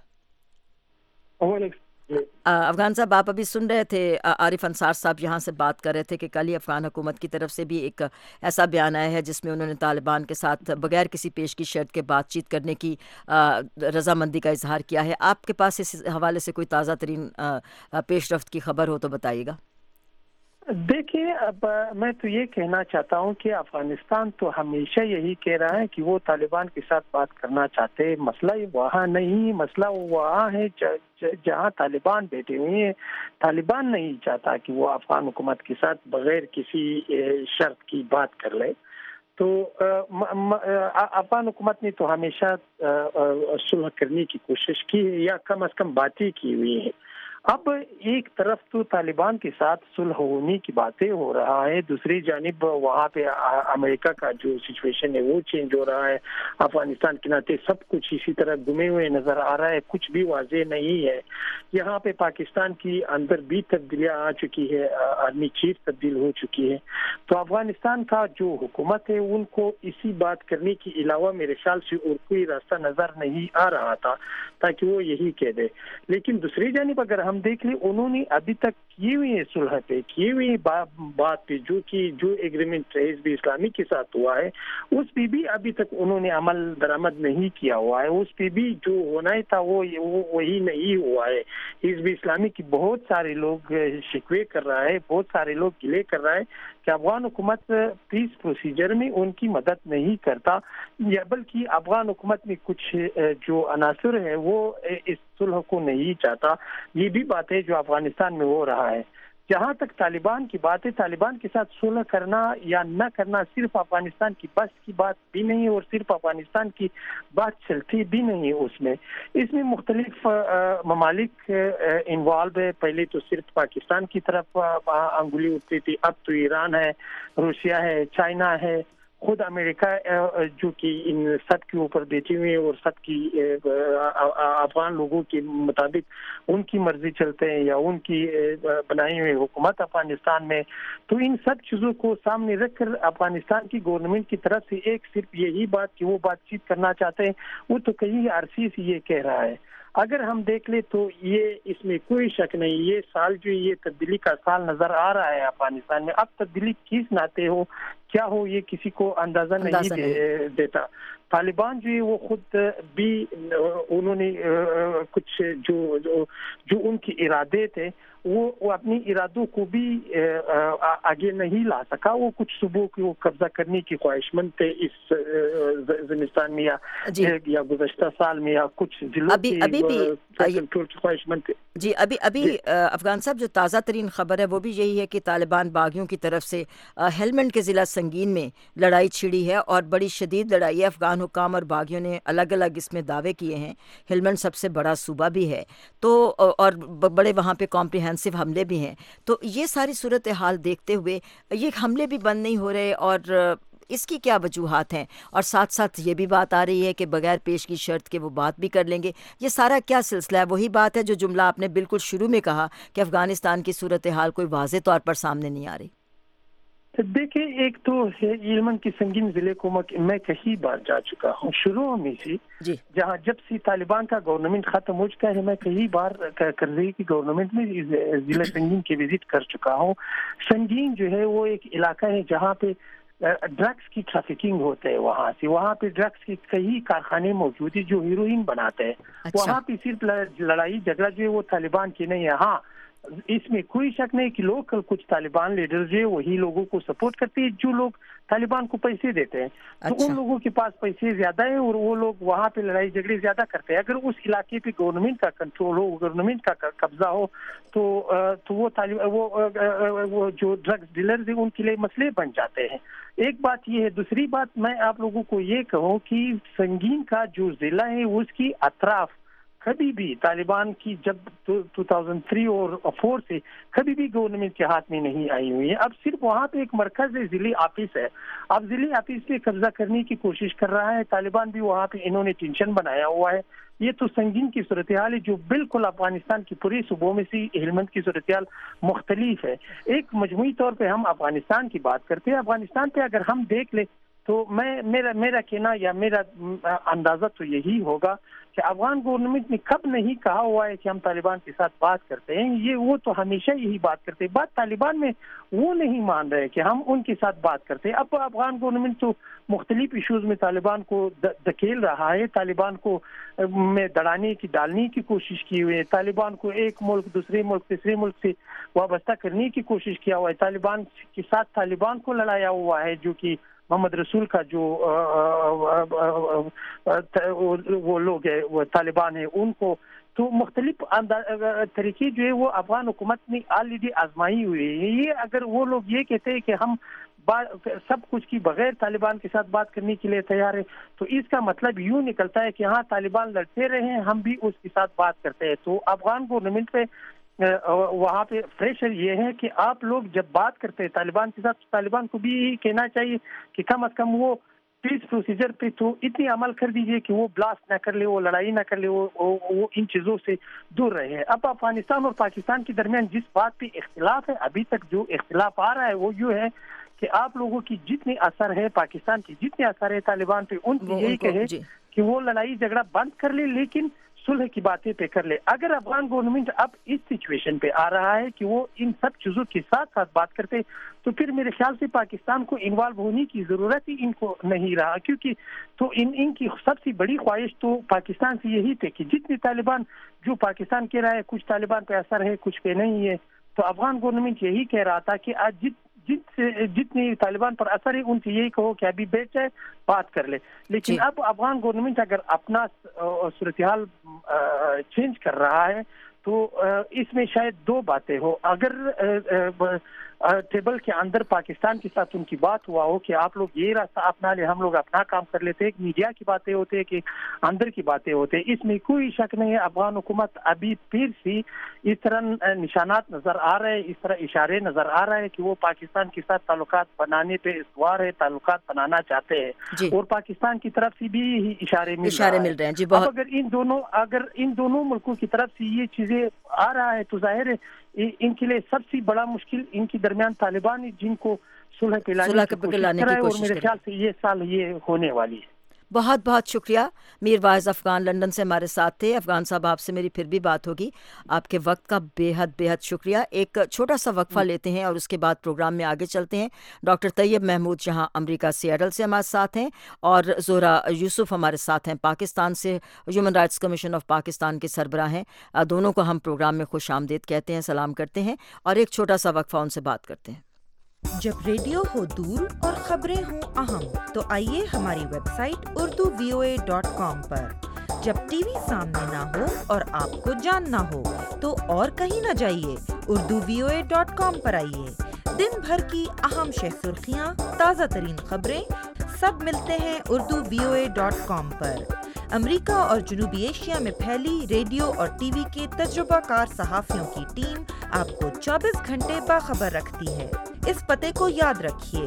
افغان صاحب آپ ابھی سن رہے تھے عارف انصار صاحب یہاں سے بات کر رہے تھے کہ کل ہی افغان حکومت کی طرف سے بھی ایک ایسا بیان آیا ہے جس میں انہوں نے طالبان کے ساتھ بغیر کسی پیش کی شرط کے بات چیت کرنے کی رضامندی کا اظہار کیا ہے. آپ کے پاس اس حوالے سے کوئی تازہ ترین پیش رفت کی خبر ہو تو بتائیے گا. دیکھیے, اب میں تو یہ کہنا چاہتا ہوں کہ افغانستان تو ہمیشہ یہی کہہ رہا ہے کہ وہ طالبان کے ساتھ بات کرنا چاہتے ہیں. مسئلہ وہاں نہیں, مسئلہ وہاں ہے جہاں طالبان بیٹھے ہوئے ہیں. طالبان نہیں چاہتا کہ وہ افغان حکومت کے ساتھ بغیر کسی شرط کی بات کر لے. تو افغان حکومت نے تو ہمیشہ صلح کرنے کی کوشش کی ہے, یا کم از کم باتیں کی ہوئی ہیں. اب ایک طرف تو طالبان کے ساتھ صلح ہونے کی باتیں ہو رہا ہے, دوسری جانب وہاں پہ امریکہ کا جو سچویشن ہے وہ چینج ہو رہا ہے. افغانستان کے ناطے سب کچھ اسی طرح گمے ہوئے نظر آ رہا ہے, کچھ بھی واضح نہیں ہے. یہاں پہ پاکستان کی اندر بھی تبدیلیاں آ چکی ہے, آرمی چیف تبدیل ہو چکی ہے. تو افغانستان کا جو حکومت ہے ان کو اسی بات کرنے کے علاوہ میرے خیال سے اور کوئی راستہ نظر نہیں آ رہا تھا تاکہ وہ یہی کہہ دے. لیکن دوسری جانب اگر ہم دیکھ لیں, انہوں نے ابھی تک کیے ہوئے صلح پہ, کیے ہوئے بات پہ جو ایگریمنٹ حزب اسلامی کے ساتھ ہوا ہے اس پہ بھی ابھی تک انہوں نے عمل درآمد نہیں کیا ہوا ہے. اس پہ بھی جو ہونا تھا وہ وہی نہیں ہوا ہے. حزب اسلامی کی بہت سارے لوگ شکوے کر رہا ہے, بہت سارے لوگ گلے کر رہا ہے کہ افغان حکومت پیس پروسیجر میں ان کی مدد نہیں کرتا, یا بلکہ افغان حکومت میں کچھ جو عناصر ہے وہ اس صلح کو نہیں چاہتا. یہ بھی بات ہے جو افغانستان میں ہو رہا ہے. جہاں تک طالبان کی بات ہے, طالبان کے ساتھ صلح کرنا یا نہ کرنا صرف افغانستان کی بس کی بات بھی نہیں, اور صرف افغانستان کی بات چلتی بھی نہیں. اس میں مختلف ممالک انوالو ہے. پہلے تو صرف پاکستان کی طرف انگلی اٹھتی تھی, اب تو ایران ہے, روسیا ہے, چائنا ہے, खुद अमेरिका जो कि इन सब के ऊपर बैठे हुए हैं और सबकी अफगान लोगों के मुताबिक उनकी मर्जी चलते हैं या उनकी बनाई हुई हुकूमत अफगानिस्तान में, तो इन सब चीज़ों को सामने रखकर अफगानिस्तान की गवर्नमेंट की तरफ से एक सिर्फ यही बात कि वो बातचीत करना चाहते हैं, वो तो कई अरसे से ये कह रहा है। अगर हम देख ले तो ये इसमें कोई शक नहीं, ये साल जो ये तब्दीली का साल नजर आ रहा है अफगानिस्तान में। अब तब्दीली किस नाते हो, क्या हो, ये किसी को अंदाजा नहीं देता। तालिबान जो है वो खुद भी उन्होंने कुछ जो उनके इरादे थे वो अपनी इरादों को भी आगे नहीं ला सका। वो कुछ सूबों को कब्जा करने की ख्वाहिशमंद थे इस ज़िमिस्तान में या गुज़श्ता साल में, या कुछ जिलों की ख्वाहिशमंद थे। जी, अभी अफगान साहब जो ताज़ा तरीन खबर है वो भी यही है कि तालिबान बागियों की तरफ से हेलमंड के ज़िला संगीन में लड़ाई छिड़ी है और बड़ी शदीद लड़ाई है। अफगान हुकाम और बागियों ने अलग अलग इसमें दावे किए हैं। हेलमंड सबसे बड़ा सूबा भी है, तो और बड़े वहाँ पे कॉम्प्रिहेंसिव हमले भी हैं। तो ये सारी सूरत हाल देखते हुए ये हमले भी बंद नहीं हो रहे, और इसकी क्या वजूहात हैं? और साथ साथ ये भी बात आ रही है कि बगैर पेश की शर्त के वो बात भी कर लेंगे। ये सारा क्या सिलसिला है? वही बात है जो जुमला आपने बिल्कुल शुरू में कहा कि अफगानिस्तान की सूरत हाल कोई वाज़ेह तौर पर सामने नहीं आ रही। देखिए, एक तो हेलमंड की संगीन जिले को मैं कई बार जा चुका हूँ शुरू में से, जहाँ जब से तालिबान का गवर्नमेंट खत्म हो चुका है, मैं कई बार करज़ई की गवर्नमेंट में जिला संगीन की विजिट कर चुका हूँ। संगीन जो है वो एक इलाका है जहाँ पे ड्रग्स की ट्रैफिकिंग होते हैं। वहाँ पे ड्रग्स के कई कारखाने मौजूद है जो हीरोइन बनाते हैं। अच्छा। वहाँ पे सिर्फ लड़ाई झगड़ा जो है वो तालिबान की नहीं है। हाँ, इसमें कोई शक नहीं कि लोकल कुछ तालिबान लीडर जो है वही लोगों को सपोर्ट करते हैं जो लोग तालिबान को पैसे देते हैं। अच्छा। तो उन लोगों के पास पैसे ज्यादा है और वो लोग वहाँ पे लड़ाई झगड़े ज्यादा करते हैं। अगर उस इलाके पे गवर्नमेंट का कंट्रोल हो, गवर्नमेंट का कब्जा हो, तो वो जो ड्रग्स डीलर्स है उनके लिए मसले बन जाते हैं। एक बात ये है। दूसरी बात मैं आप लोगों को ये कहूँ कि संगीन का जो जिला है उसकी अतराफ कभी भी तालिबान की जब 2003 और 4 से कभी भी गवर्नमेंट के हाथ में नहीं आई हुई है। अब सिर्फ वहाँ पे एक मरकज है, जिले ऑफिस है। अब जिले ऑफिस पे कब्जा करने की कोशिश कर रहा है तालिबान भी। वहाँ पे इन्होंने टेंशन बनाया हुआ है। ये तो संगीन की सूरत हाल है जो बिल्कुल अफगानिस्तान की पूरी सूबों में से हेलमंद की सूरत हाल मुख्तलिफ है। एक मजमूई तौर पे हम अफगानिस्तान की बात करते हैं। अफगानिस्तान पे अगर हम देख ले तो मेरा कहना या मेरा अंदाजा तो यही होगा कि अफगान गवर्नमेंट ने कब नहीं कहा हुआ है कि हम तालिबान के साथ बात करते हैं। ये वो तो हमेशा यही बात करते हैं। बात तालिबान में वो नहीं मान रहे कि हम उनके साथ बात करते हैं। अब अफगान गवर्नमेंट तो मुख्तलिफ इशूज़ में तालिबान को धकेल रहा है। तालिबान को में डालने की कोशिश की हुई है। तालिबान को एक मुल्क दूसरे मुल्क तीसरे मुल्क से वाबस्ता करने की कोशिश किया हुआ है। तालिबान के साथ तालिबान को लड़ाया हुआ है, जो कि मोहम्मद रसूल का जो वो लोग है, वो तालिबान है, उनको तो मुख्तलिफ तरीके जो है वो अफगान हुकूमत ने ऑलरेडी आजमाई हुई है। ये अगर वो लोग ये कहते हैं कि हम सब कुछ की बगैर तालिबान के साथ बात करने के लिए तैयार है, तो इसका मतलब यूँ निकलता है कि हाँ, तालिबान लड़ते रहे हैं, हम भी उसके साथ बात करते हैं। तो अफगान गवर्नमेंट पे वहाँ पे प्रेशर ये है कि आप लोग जब बात करते हैं तालिबान के साथ, तो तालिबान को भी कहना चाहिए कि कम अज कम वो पीस प्रोसीजर पे तो इतनी अमल कर दीजिए कि वो ब्लास्ट ना कर ले, वो लड़ाई ना कर ले, वो इन चीज़ों से दूर रहे। अब अफगानिस्तान और पाकिस्तान के दरमियान जिस बात पे इख्तिलाफ है, अभी तक जो इख्तिलाफ आ रहा है वो यूँ है कि आप लोगों की जितनी असर है, पाकिस्तान की जितने असर है तालिबान पे, उनसे यही कहे कि वो लड़ाई झगड़ा बंद कर ले, लेकिन सुलह की बातें पे कर ले। अगर अफगान गवर्नमेंट अब इस सिचुएशन पे आ रहा है कि वो इन सब चीजों के साथ साथ बात करते, तो फिर मेरे ख्याल से पाकिस्तान को इन्वॉल्व होने की जरूरत ही इनको नहीं रहा, क्योंकि तो इनकी सबसे बड़ी ख्वाहिश तो पाकिस्तान से यही थी कि जितने तालिबान, जो पाकिस्तान कह रहा है कुछ तालिबान पे असर है कुछ पे नहीं है, तो अफगान गवर्नमेंट यही कह रहा था कि आज जितनी तालिबान पर असर है उनसे यही कहो कि अभी बैठ जाए, बात कर ले। लेकिन अब अफगान गवर्नमेंट अगर अपना सूरत हाल चेंज कर रहा है, تو اس میں شاید دو باتیں ہو. اگر ٹیبل کے اندر پاکستان کے ساتھ ان کی بات ہوا ہو کہ آپ لوگ یہ راستہ اپنا لیں, ہم لوگ اپنا کام کر لیتے ہیں, میڈیا کی باتیں ہوتے ہیں کہ اندر کی باتیں ہوتے ہیں, اس میں کوئی شک نہیں ہے. افغان حکومت ابھی پھر سے اس طرح نشانات نظر آ رہے ہیں, اس طرح اشارے نظر آ رہے ہیں کہ وہ پاکستان کے ساتھ تعلقات بنانے پہ استوار ہے, تعلقات بنانا چاہتے ہیں, اور پاکستان کی طرف سے بھی اشارے مل رہے ہیں. اب اگر ان دونوں ملکوں کی طرف سے یہ چیزیں آ رہا ہے تو ظاہر ہے ان کے لیے سب سے بڑا مشکل ان کے درمیان طالبان جن کو صلح پہ لانے کی کوشش کر رہا ہے, اور میرے خیال سے یہ سال یہ ہونے والی ہے. بہت بہت شکریہ. میر واعظ افغان لندن سے ہمارے ساتھ تھے. افغان صاحب آپ سے میری پھر بھی بات ہوگی. آپ کے وقت کا بے حد شکریہ. ایک چھوٹا سا وقفہ لیتے ہیں اور اس کے بعد پروگرام میں آگے چلتے ہیں. ڈاکٹر طیب محمود جہاں امریکہ سیاٹل سے ہمارے ساتھ ہیں, اور زہرا یوسف ہمارے ساتھ ہیں پاکستان سے, human rights commission of Pakistan کے سربراہ ہیں. دونوں کو ہم پروگرام میں خوش آمدید کہتے ہیں, سلام کرتے ہیں, اور ایک چھوٹا سا وقفہ ان سے بات کرتے ہیں. جب ریڈیو ہو دور اور خبریں ہوں اہم تو آئیے ہماری ویب سائٹ urduvoa.com پر. جب ٹی وی سامنے نہ ہو اور آپ کو جاننا ہو تو اور کہیں نہ جائیے, urduvoa.com پر آئیے. دن بھر کی اہم سرخیاں, تازہ ترین خبریں سب ملتے ہیں urduvoa.com پر. امریکہ اور جنوبی ایشیا میں پھیلی ریڈیو اور ٹی وی کے تجربہ کار صحافیوں کی ٹیم آپ کو 24 گھنٹے باخبر رکھتی ہے. اس پتے کو یاد رکھیے,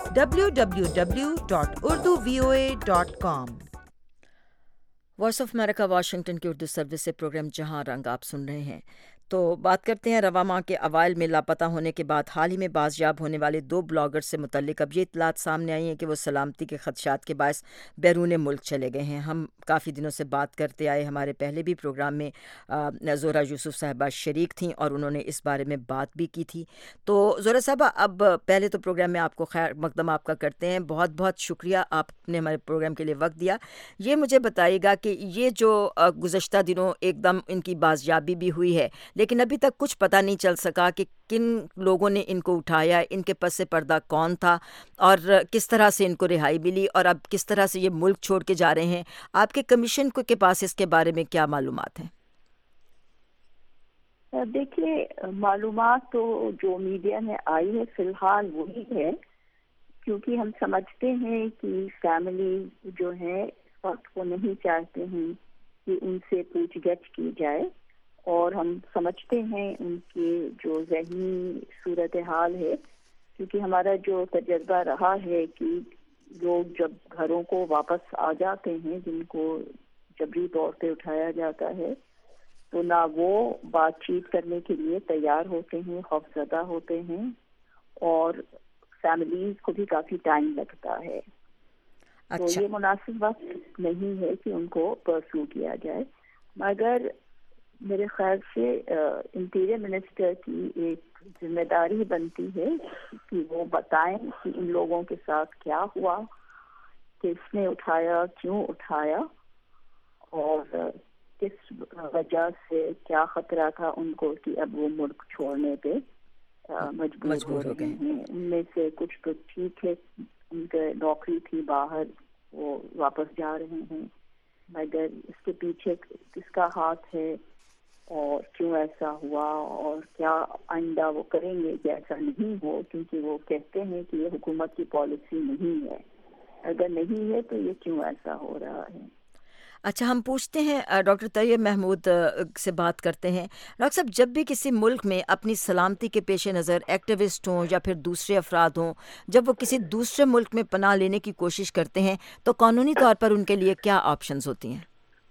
www.urduvoa.com. Voice of America Washington کی اردو سروس سے پروگرام جہاں رنگ آپ سن رہے ہیں. تو بات کرتے ہیں رواں ماہ کے اوائل میں لاپتہ ہونے کے بعد حال ہی میں بازیاب ہونے والے 2 بلاگر سے متعلق. اب یہ اطلاعات سامنے آئی ہیں کہ وہ سلامتی کے خدشات کے باعث بیرون ملک چلے گئے ہیں. ہم کافی دنوں سے بات کرتے آئے, ہمارے پہلے بھی پروگرام میں زہرا یوسف صاحبہ شریک تھیں اور انہوں نے اس بارے میں بات بھی کی تھی. تو زہرا صاحبہ, اب پہلے تو پروگرام میں آپ کو خیر مقدم آپ کا کرتے ہیں. بہت بہت شکریہ, آپ نے ہمارے پروگرام کے لیے وقت دیا. یہ مجھے بتائیے گا کہ یہ جو گزشتہ دنوں ایک دم ان کی بازیابی بھی ہوئی ہے, لیکن ابھی تک کچھ پتہ نہیں چل سکا کہ کن لوگوں نے ان کو اٹھایا, ان کے پس پردہ کون تھا, اور کس طرح سے ان کو رہائی ملی, اور اب کس طرح سے یہ ملک چھوڑ کے جا رہے ہیں. آپ کے کمیشن کے پاس اس کے بارے میں کیا معلومات ہیں؟ دیکھیے, معلومات تو جو میڈیا میں آئی ہے فی الحال وہی ہے, کیونکہ ہم سمجھتے ہیں کہ فیملی جو ہے اس وقت وہ نہیں چاہتے ہیں کہ ان سے پوچھ گچھ کی جائے, اور ہم سمجھتے ہیں ان کی جو ذہنی صورتحال ہے, کیونکہ ہمارا جو تجربہ رہا ہے کہ لوگ جب گھروں کو واپس آ جاتے ہیں جن کو جبری طور پہ اٹھایا جاتا ہے, تو نہ وہ بات چیت کرنے کے لیے تیار ہوتے ہیں, خوفزدہ ہوتے ہیں, اور فیملیز کو بھی کافی ٹائم لگتا ہے. تو یہ مناسب وقت نہیں ہے کہ ان کو پرسو کیا جائے. مگر میرے خیال سے انٹیریئر منسٹر کی ایک ذمہ داری بنتی ہے کہ وہ بتائیں کہ ان لوگوں کے ساتھ کیا ہوا, کس نے اٹھایا, کیوں اٹھایا, اور کس وجہ سے کیا خطرہ تھا ان کو کہ اب وہ ملک چھوڑنے پہ مجبور ہو گئے ہیں. ان میں سے کچھ تو ٹھیک ہے, ان کے نوکری تھی باہر, وہ واپس جا رہے ہیں, مگر اس کے پیچھے کس کا ہاتھ ہے اور کیوں ایسا ہوا, اور کیا آئندہ وہ کریں گے کہ ایسا نہیں ہو, کیونکہ وہ کہتے ہیں کہ یہ حکومت کی پالیسی نہیں ہے. اگر نہیں ہے تو یہ کیوں ایسا ہو رہا ہے. اچھا, ہم پوچھتے ہیں ڈاکٹر طیب محمود سے بات کرتے ہیں. ڈاکٹر صاحب, جب بھی کسی ملک میں اپنی سلامتی کے پیش نظر ایکٹیوسٹ ہوں یا پھر دوسرے افراد ہوں, جب وہ کسی دوسرے ملک میں پناہ لینے کی کوشش کرتے ہیں تو قانونی طور پر ان کے لیے کیا آپشنز ہوتی ہیں؟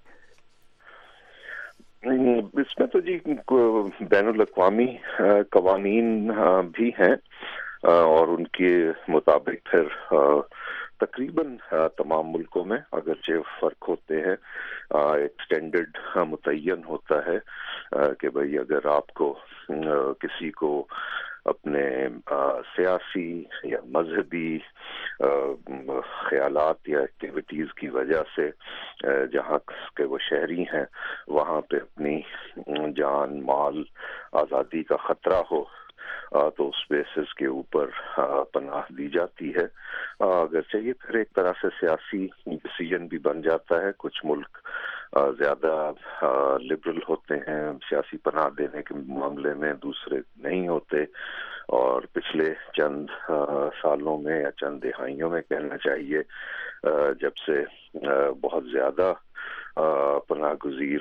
اس میں تو جی بین الاقوامی قوانین بھی ہیں, اور ان کے مطابق پھر تقریباً تمام ملکوں میں اگرچہ فرق ہوتے ہیں, ایکسٹینڈرڈ متعین ہوتا ہے کہ بھئی اگر آپ کو کسی کو اپنے سیاسی یا مذہبی خیالات یا ایکٹیویٹیز کی وجہ سے جہاں کے وہ شہری ہیں وہاں پہ اپنی جان, مال, آزادی کا خطرہ ہو, تو اس بیسس کے اوپر پناہ دی جاتی ہے. اگرچہ یہ پھر ایک طرح سے سیاسی ڈیسیژن بھی بن جاتا ہے. کچھ ملک زیادہ لبرل ہوتے ہیں سیاسی پناہ دینے کے معاملے میں، دوسرے نہیں ہوتے، اور پچھلے چند سالوں میں یا چند دہائیوں میں کہنا چاہیے جب سے بہت زیادہ پناہ گزیر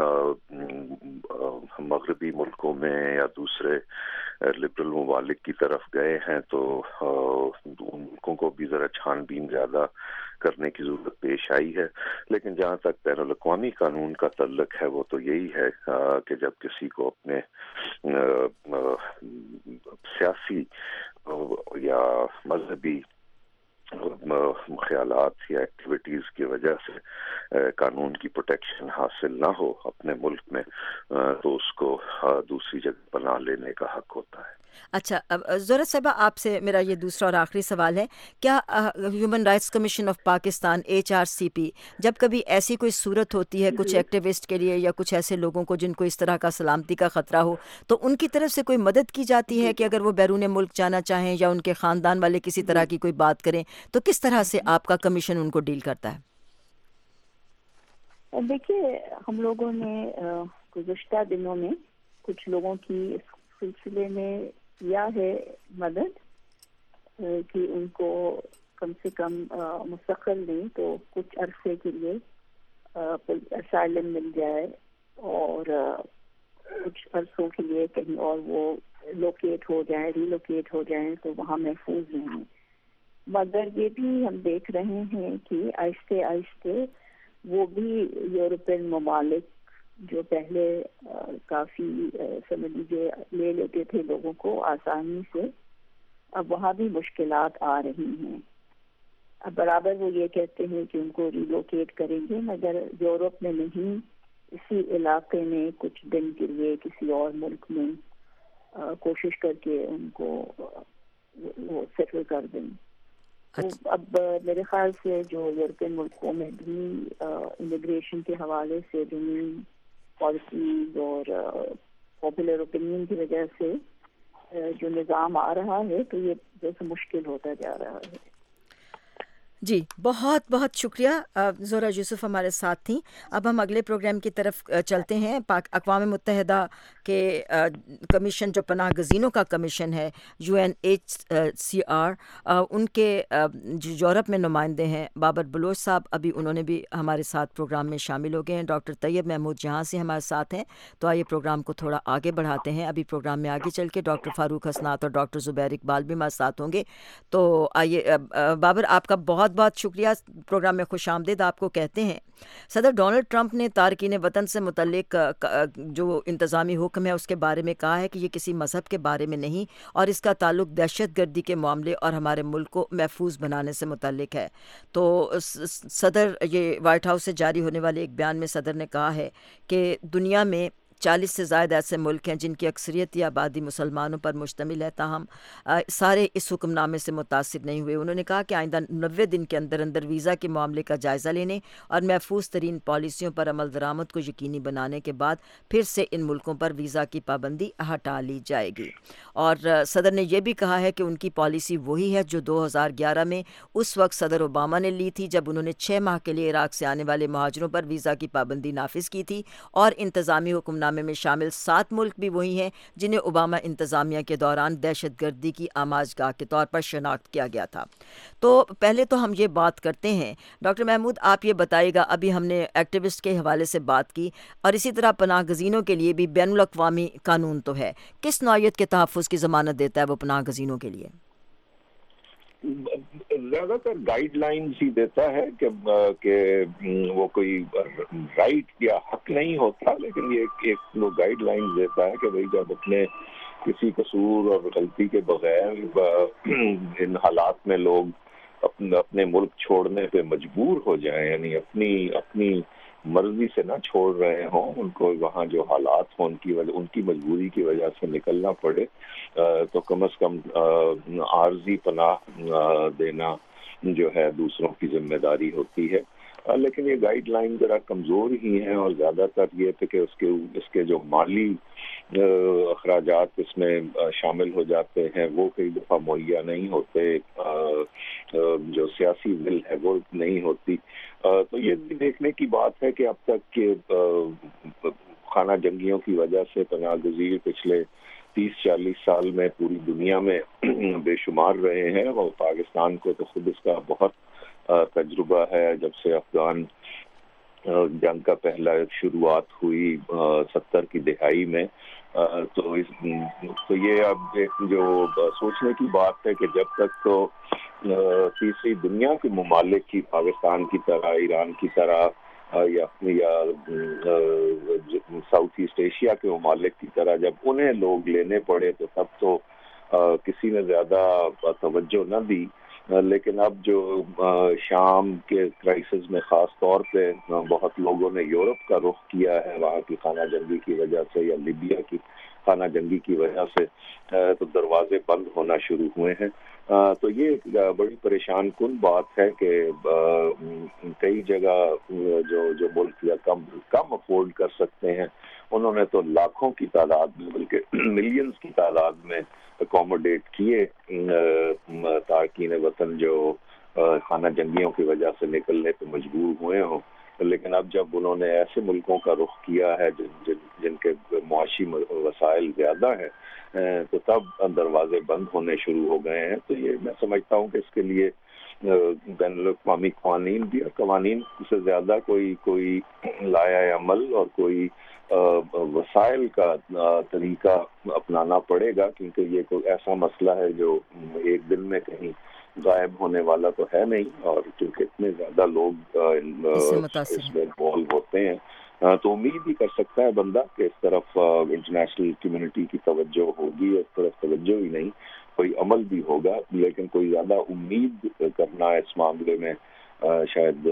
مغربی ملکوں میں یا دوسرے لبرل ممالک کی طرف گئے ہیں، تو ان ملکوں کو بھی ذرا چھان بین زیادہ کرنے کی ضرورت پیش آئی ہے. لیکن جہاں تک بین الاقوامی قانون کا تعلق ہے وہ تو یہی ہے کہ جب کسی کو اپنے سیاسی یا مذہبی خیالات یا ایکٹیویٹیز کی وجہ سے قانون کی پروٹیکشن حاصل نہ ہو اپنے ملک میں، تو اس کو دوسری جگہ پناہ لینے کا حق ہوتا ہے. اچھا، اب زہرہ صاحبہ آپ سے میرا یہ دوسرا اور آخری سوال ہے، کیا human rights commission of Pakistan HRCP جب کبھی ایسی کوئی صورت ہوتی ہے کچھ ایکٹیوسٹ کے لیے یا کچھ ایسے لوگوں کو جن کو اس طرح کا سلامتی کا خطرہ ہو، تو ان کی طرف سے کوئی مدد کی جاتی ہے کہ اگر وہ بیرون ملک جانا چاہیں یا ان کے خاندان والے کسی طرح کی کوئی بات کریں تو کس طرح سے آپ کا کمیشن ان کو ڈیل کرتا ہے؟ دیکھیے، ہم لوگوں نے گزشتہ دنوں میں کچھ لوگوں کی اس سلسلے میں کیا ہے مدد کہ ان کو کم سے کم مستقل دیں تو کچھ عرصے کے لیے اسائلم مل جائے اور کچھ عرصوں کے لیے کہیں اور وہ لوکیٹ ہو جائیں، ریلوکیٹ ہو جائیں تو وہاں محفوظ رہیں. مگر یہ بھی ہم دیکھ رہے ہیں کہ آہستہ آہستہ وہ بھی یورپین ممالک جو پہلے کافی سمجھ لیجیے لے لیتے تھے لوگوں کو آسانی سے، اب وہاں بھی مشکلات آ رہی ہیں. اب برابر وہ یہ کہتے ہیں کہ ان کو ریلوکیٹ کریں گے، مگر یورپ میں نہیں، اسی علاقے میں کچھ دن کے لیے کسی اور ملک میں کوشش کر کے ان کو وہ سیٹل کر دیں. اب میرے خیال سے جو یورپین ملکوں میں بھی امیگریشن کے حوالے سے بھی پالیسیز اور پاپولر اوپینین کی وجہ سے جو نظام آ رہا ہے تو یہ جیسے مشکل ہوتا جا رہا ہے. جی بہت بہت شکریہ. زہرہ یوسف ہمارے ساتھ تھیں. اب ہم اگلے پروگرام کی طرف چلتے ہیں. اقوام متحدہ کے کمیشن جو پناہ گزینوں کا کمیشن ہے UNHCR، ان کے جو یورپ میں نمائندے ہیں بابر بلوچ صاحب، ابھی انہوں نے بھی ہمارے ساتھ پروگرام میں شامل ہو گئے ہیں. ڈاکٹر طیب محمود جہاں سے ہمارے ساتھ ہیں. تو آئیے پروگرام کو تھوڑا آگے بڑھاتے ہیں. ابھی پروگرام میں آگے چل کے ڈاکٹر فاروق حسنات اور ڈاکٹر زبیر اقبال بھی ہمارے ساتھ ہوں گے. تو آئیے بابر، آپ کا بہت بہت شکریہ. پروگرام میں خوش آمدید آپ کو کہتے ہیں. صدر ڈونلڈ ٹرمپ نے تارکین وطن سے متعلق جو انتظامی حکم ہے اس کے بارے میں کہا ہے کہ یہ کسی مذہب کے بارے میں نہیں اور اس کا تعلق دہشت گردی کے معاملے اور ہمارے ملک کو محفوظ بنانے سے متعلق ہے. تو صدر، یہ وائٹ ہاؤس سے جاری ہونے والے ایک بیان میں صدر نے کہا ہے کہ دنیا میں 40 سے زائد ایسے ملک ہیں جن کی اکثریت یا آبادی مسلمانوں پر مشتمل ہے، تاہم سارے اس حکم نامے سے متاثر نہیں ہوئے. انہوں نے کہا کہ آئندہ 90 دن کے اندر اندر ویزا کے معاملے کا جائزہ لینے اور محفوظ ترین پالیسیوں پر عمل درآمد کو یقینی بنانے کے بعد پھر سے ان ملکوں پر ویزا کی پابندی ہٹا لی جائے گی. اور صدر نے یہ بھی کہا ہے کہ ان کی پالیسی وہی ہے جو 2011 میں اس وقت صدر اوباما نے لی تھی جب انہوں نے 6 ماہ کے لیے عراق سے آنے والے مہاجروں پر ویزا کی پابندی نافذ کی تھی. اور انتظامی حکم نامے میں شامل 7 ملک بھی وہی ہیں جنہیں اوباما انتظامیہ کے دوران دہشت گردی کی آماجگاہ کے طور پر شناخت کیا گیا تھا. تو پہلے تو ہم یہ بات کرتے ہیں، ڈاکٹر محمود آپ یہ بتائیے گا، ابھی ہم نے ایکٹیوسٹ کے حوالے سے بات کی اور اسی طرح پناہ گزینوں کے لیے بھی بین الاقوامی قانون تو ہے، کس نوعیت کے تحفظ کی ضمانت دیتا ہے وہ پناہ گزینوں کے لیے؟ زیادہ تر گائیڈ لائنز ہی دیتا ہے کہ وہ کوئی رائٹ یا حق نہیں ہوتا، لیکن یہ ایک وہ گائیڈ لائنز دیتا ہے کہ بھئی جب اپنے کسی قصور اور غلطی کے بغیر ان حالات میں لوگ اپنے ملک چھوڑنے پہ مجبور ہو جائیں، یعنی اپنی مرضی سے نہ چھوڑ رہے ہوں، ان کو وہاں جو حالات ہوں ان کی مجبوری کی وجہ سے نکلنا پڑے، تو کم از کم عارضی پناہ دینا جو ہے دوسروں کی ذمہ داری ہوتی ہے. لیکن یہ گائیڈ لائن ذرا کمزور ہی ہیں اور زیادہ تر یہ تھے کہ اس کے جو مالی اخراجات اس میں شامل ہو جاتے ہیں وہ کئی دفعہ مہیا نہیں ہوتے، جو سیاسی ول ہے وہ نہیں ہوتی. تو یہ بھی دیکھنے کی بات ہے کہ اب تک کہ خانہ جنگیوں کی وجہ سے پناہ گزیر پچھلے 30-40 سال میں پوری دنیا میں بے شمار رہے ہیں، اور پاکستان کو تو خود اس کا بہت تجربہ ہے. جب سے افغان جنگ کا پہلا شروعات ہوئی 70 کی دہائی میں، تو یہ اب ایک جو سوچنے کی بات ہے کہ جب تک تو تیسری دنیا کے ممالک کی پاکستان کی طرح، ایران کی طرح یا ساؤتھ ایسٹ ایشیا کے ممالک کی طرح جب انہیں لوگ لینے پڑے تو تب تو کسی نے زیادہ توجہ نہ دی. لیکن اب جو شام کے کرائسس میں خاص طور پہ بہت لوگوں نے یورپ کا رخ کیا ہے وہاں کی خانہ جنگی کی وجہ سے یا لیبیا کی خانہ جنگی کی وجہ سے، تو دروازے بند ہونا شروع ہوئے ہیں. تو یہ ایک بڑی پریشان کن بات ہے کہ کئی جگہ جو ملک یا کم افورڈ کر سکتے ہیں انہوں نے تو لاکھوں کی تعداد میں بلکہ ملینز کی تعداد میں اکوموڈیٹ کیے تارکین وطن جو خانہ جنگیوں کی وجہ سے نکلنے پہ مجبور ہوئے ہوں. لیکن اب جب انہوں نے ایسے ملکوں کا رخ کیا ہے جن کے معاشی وسائل زیادہ ہیں تو تب دروازے بند ہونے شروع ہو گئے ہیں. تو یہ میں سمجھتا ہوں کہ اس کے لیے بین الاقوامی قوانین سے زیادہ کوئی لایا عمل اور کوئی وسائل کا طریقہ اپنانا پڑے گا، کیونکہ یہ کوئی ایسا مسئلہ ہے جو ایک دن میں کہیں غائب ہونے والا تو ہے نہیں، اور چونکہ اتنے زیادہ لوگ اس میں انوالو ہوتے ہیں تو امید ہی کر سکتا ہے بندہ کہ اس طرف انٹرنیشنل کمیونٹی کی توجہ ہوگی، اس طرف توجہ ہی نہیں کوئی عمل بھی ہوگا. لیکن کوئی زیادہ امید کرنا اس معاملے میں شاید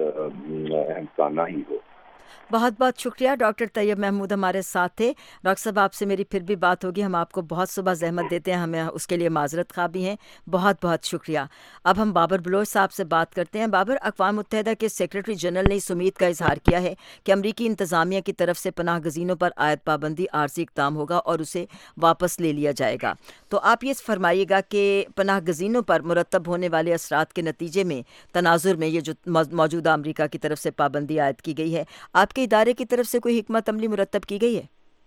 اہم ہی ہو. بہت بہت شکریہ ڈاکٹر طیب محمود ہمارے ساتھ تھے. ڈاکٹر صاحب آپ سے میری پھر بھی بات ہوگی، ہم آپ کو بہت صبح زحمت دیتے ہیں، ہمیں اس کے لیے معذرت خواہ بھی ہیں. بہت بہت شکریہ. اب ہم بابر بلوچ صاحب سے بات کرتے ہیں. بابر، اقوام متحدہ کے سیکریٹری جنرل نے اس امید کا اظہار کیا ہے کہ امریکی انتظامیہ کی طرف سے پناہ گزینوں پر عائد پابندی عارضی اقدام ہوگا اور اسے واپس لے لیا جائے گا. تو آپ یہ فرمائیے گا کہ پناہ گزینوں پر مرتب ہونے والے اثرات کے نتیجے میں تناظر میں یہ جو موجودہ امریکہ کی طرف سے پابندی عائد کی گئی ہے، آپ کے ادارے کی طرف سے کوئی حکمت عملی مرتب کی گئی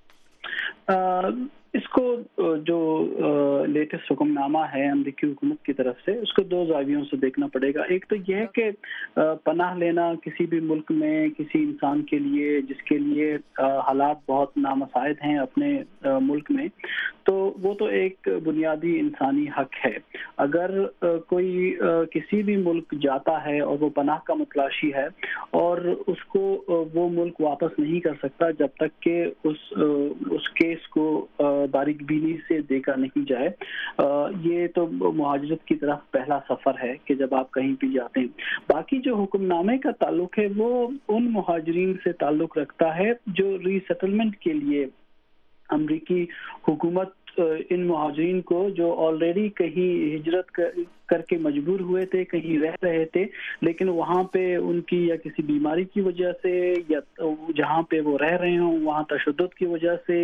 ہے؟ اس کو جو لیٹسٹ حکم نامہ ہے امریکی حکومت کی طرف سے، اس کو دو زاویوں سے دیکھنا پڑے گا. ایک تو یہ ہے کہ پناہ لینا کسی بھی ملک میں کسی انسان کے لیے جس کے لیے حالات بہت نامساعد ہیں اپنے ملک میں، تو وہ تو ایک بنیادی انسانی حق ہے. اگر کوئی کسی بھی ملک جاتا ہے اور وہ پناہ کا متلاشی ہے اور اس کو وہ ملک واپس نہیں کر سکتا جب تک کہ اس کیس کو باریک بینی سے دیکھا نہیں جائے، یہ تو مہاجرت کی طرف پہلا سفر ہے کہ جب آپ کہیں بھی جاتے ہیں. باقی جو حکم نامے کا تعلق ہے وہ ان مہاجرین سے تعلق رکھتا ہے جو ری سیٹلمنٹ کے لیے امریکی حکومت ان مہاجرین کو جو آلریڈی کہیں ہجرت کر کے مجبور ہوئے تھے، کہیں رہ رہے تھے، لیکن وہاں پہ ان کی یا کسی بیماری کی وجہ سے یا جہاں پہ وہ رہ رہے ہوں وہاں تشدد کی وجہ سے،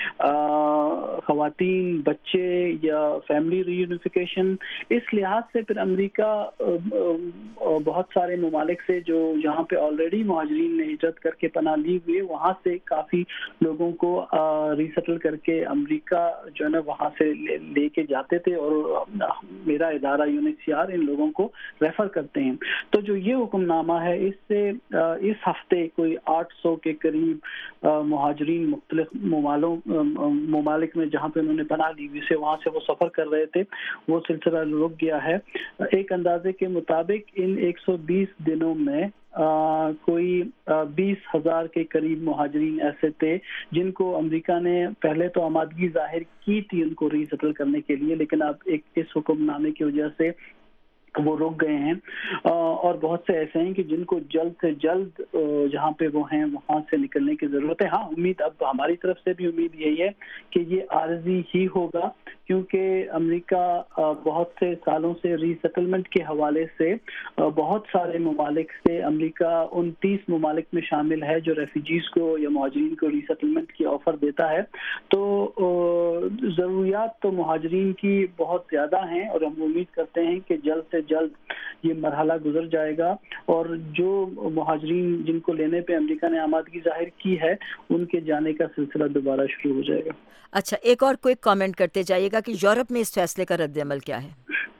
خواتین، بچے یا فیملی ری یونیفیکیشن، اس لحاظ سے پھر امریکہ بہت سارے ممالک سے جو جہاں پہ آلریڈی مہاجرین نے ہجرت کر کے پناہ لی ہوئی ہے وہاں سے کافی لوگوں کو ری سیٹل کر کے امریکہ جو ہے نا وہاں سے لے کے جاتے تھے، اور میرا ادارہ UNHCR ان لوگوں کو ریفر کرتے ہیں. تو جو یہ حکم نامہ ہے اس سے اس ہفتے کوئی 800 کے قریب مہاجرین مختلف ممالک میں جہاں پہ انہوں نے پناہ لی ہوئی سے وہاں سے وہ سفر کر رہے تھے، وہ سلسلہ رک گیا ہے. ایک اندازے کے مطابق ان 120 دنوں میں کوئی 20,000 کے قریب مہاجرین ایسے تھے جن کو امریکہ نے پہلے تو آمادگی ظاہر کی تھی ان کو ری سیٹل کرنے کے لیے، لیکن اب اس حکم نامے کی وجہ سے وہ رک گئے ہیں، اور بہت سے ایسے ہیں کہ جن کو جلد سے جلد جہاں پہ وہ ہیں وہاں سے نکلنے کی ضرورت ہے۔ ہاں، امید اب ہماری طرف سے بھی امید یہی ہے کہ یہ عارضی ہی ہوگا، کیونکہ امریکہ بہت سے سالوں سے ری سیٹلمنٹ کے حوالے سے بہت سارے ممالک سے، امریکہ ان 30 ممالک میں شامل ہے جو ریفیوجیز کو یا مہاجرین کو ری سیٹلمنٹ کی آفر دیتا ہے، تو ضروریات تو مہاجرین کی بہت زیادہ ہیں، اور ہم امید کرتے ہیں کہ جلد سے جلد یہ مرحلہ گزر جائے گا، اور جو مہاجرین جن کو لینے پہ امریکہ نے آمادگی ظاہر کی ہے ان کے جانے کا سلسلہ دوبارہ شروع ہو جائے گا۔ اچھا، ایک اور کوئی کامنٹ کرتے جائیے گا کہ یورپ میں اس فیصلے کا رد عمل کیا ہے؟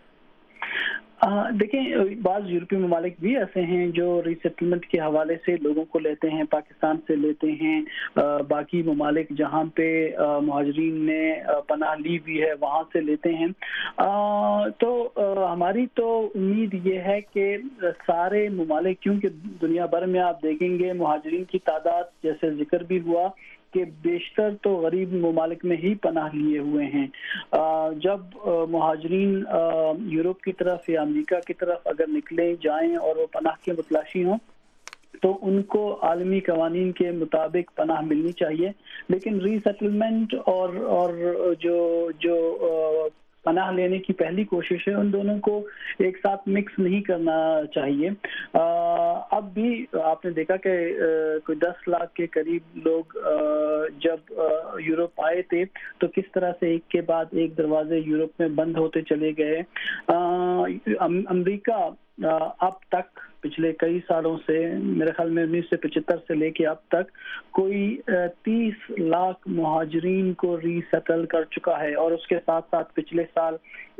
دیکھیں، بعض یورپی ممالک بھی ایسے ہیں جو ری سیٹلمنٹ کے حوالے سے لوگوں کو لیتے ہیں، پاکستان سے لیتے ہیں، باقی ممالک جہاں پہ مہاجرین نے پناہ لی ہوئی ہے وہاں سے لیتے ہیں۔ تو ہماری تو امید یہ ہے کہ سارے ممالک، کیونکہ دنیا بھر میں آپ دیکھیں گے مہاجرین کی تعداد جیسے ذکر بھی ہوا کہ بیشتر تو غریب ممالک میں ہی پناہ لیے ہوئے ہیں۔ جب مہاجرین یورپ کی طرف یا امریکہ کی طرف اگر نکلے جائیں اور وہ پناہ کے متلاشی ہوں تو ان کو عالمی قوانین کے مطابق پناہ ملنی چاہیے، لیکن ری سیٹلمنٹ اور جو پناہ لینے کی پہلی کوشش ہے ان دونوں کو ایک ساتھ مکس نہیں کرنا چاہیے۔ اب بھی آپ نے دیکھا کہ کوئی 10 لاکھ کے قریب لوگ جب یورپ آئے تھے تو کس طرح سے ایک کے بعد ایک دروازے یورپ میں بند ہوتے چلے گئے۔ امریکہ اب تک پچھلے کئی سالوں سے، میرے خیال میں 1975 سے لے کے اب تک کوئی 30 لاکھ مہاجرین کو ری سیٹل کر چکا ہے، اور اس کے ساتھ ساتھ پچھلے سال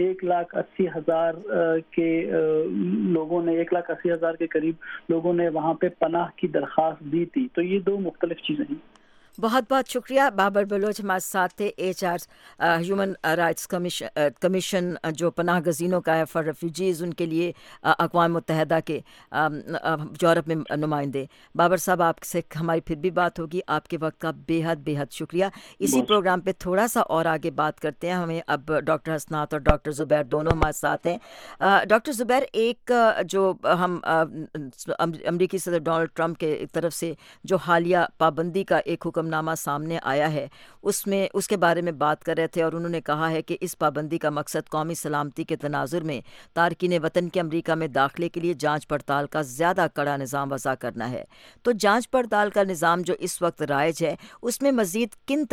1,80,000 کے لوگوں نے 1,80,000 کے قریب لوگوں نے وہاں پہ پناہ کی درخواست دی تھی۔ تو یہ دو مختلف چیزیں ہیں۔ بہت بہت شکریہ۔ بابر بلوچ ہمارے ساتھ تھے، HR ہیومن رائٹس کمیشن جو پناہ گزینوں کا ہے فار ریفیوجیز، ان کے لیے اقوام متحدہ کے یورپ میں نمائندے۔ بابر صاحب، آپ سے ہماری پھر بھی بات ہوگی۔ آپ کے وقت کا بے حد شکریہ۔ اسی پروگرام پہ تھوڑا سا اور آگے بات کرتے ہیں۔ ہمیں اب ڈاکٹر حسنات اور ڈاکٹر زبیر دونوں ہمارے ساتھ ہیں۔ ڈاکٹر زبیر، ایک جو ہم امریکی صدر ڈونلڈ ٹرمپ کے طرف سے جو حالیہ پابندی کا ایک حکم نامہ سامنے آیا ہے، اس کے بارے میں بات کر رہے تھے، اور انہوں نے کہا ہے کہ اس پابندی کا مقصد قومی سلامتی کے تناظر میں تارکین وطن کے امریکہ میں داخلے کے لیے جانچ پڑتال کا زیادہ کڑا نظام وضع کرنا ہے۔ تو جانچ پڑتال کا نظام جو اس وقت رائج ہے، اس میں مزید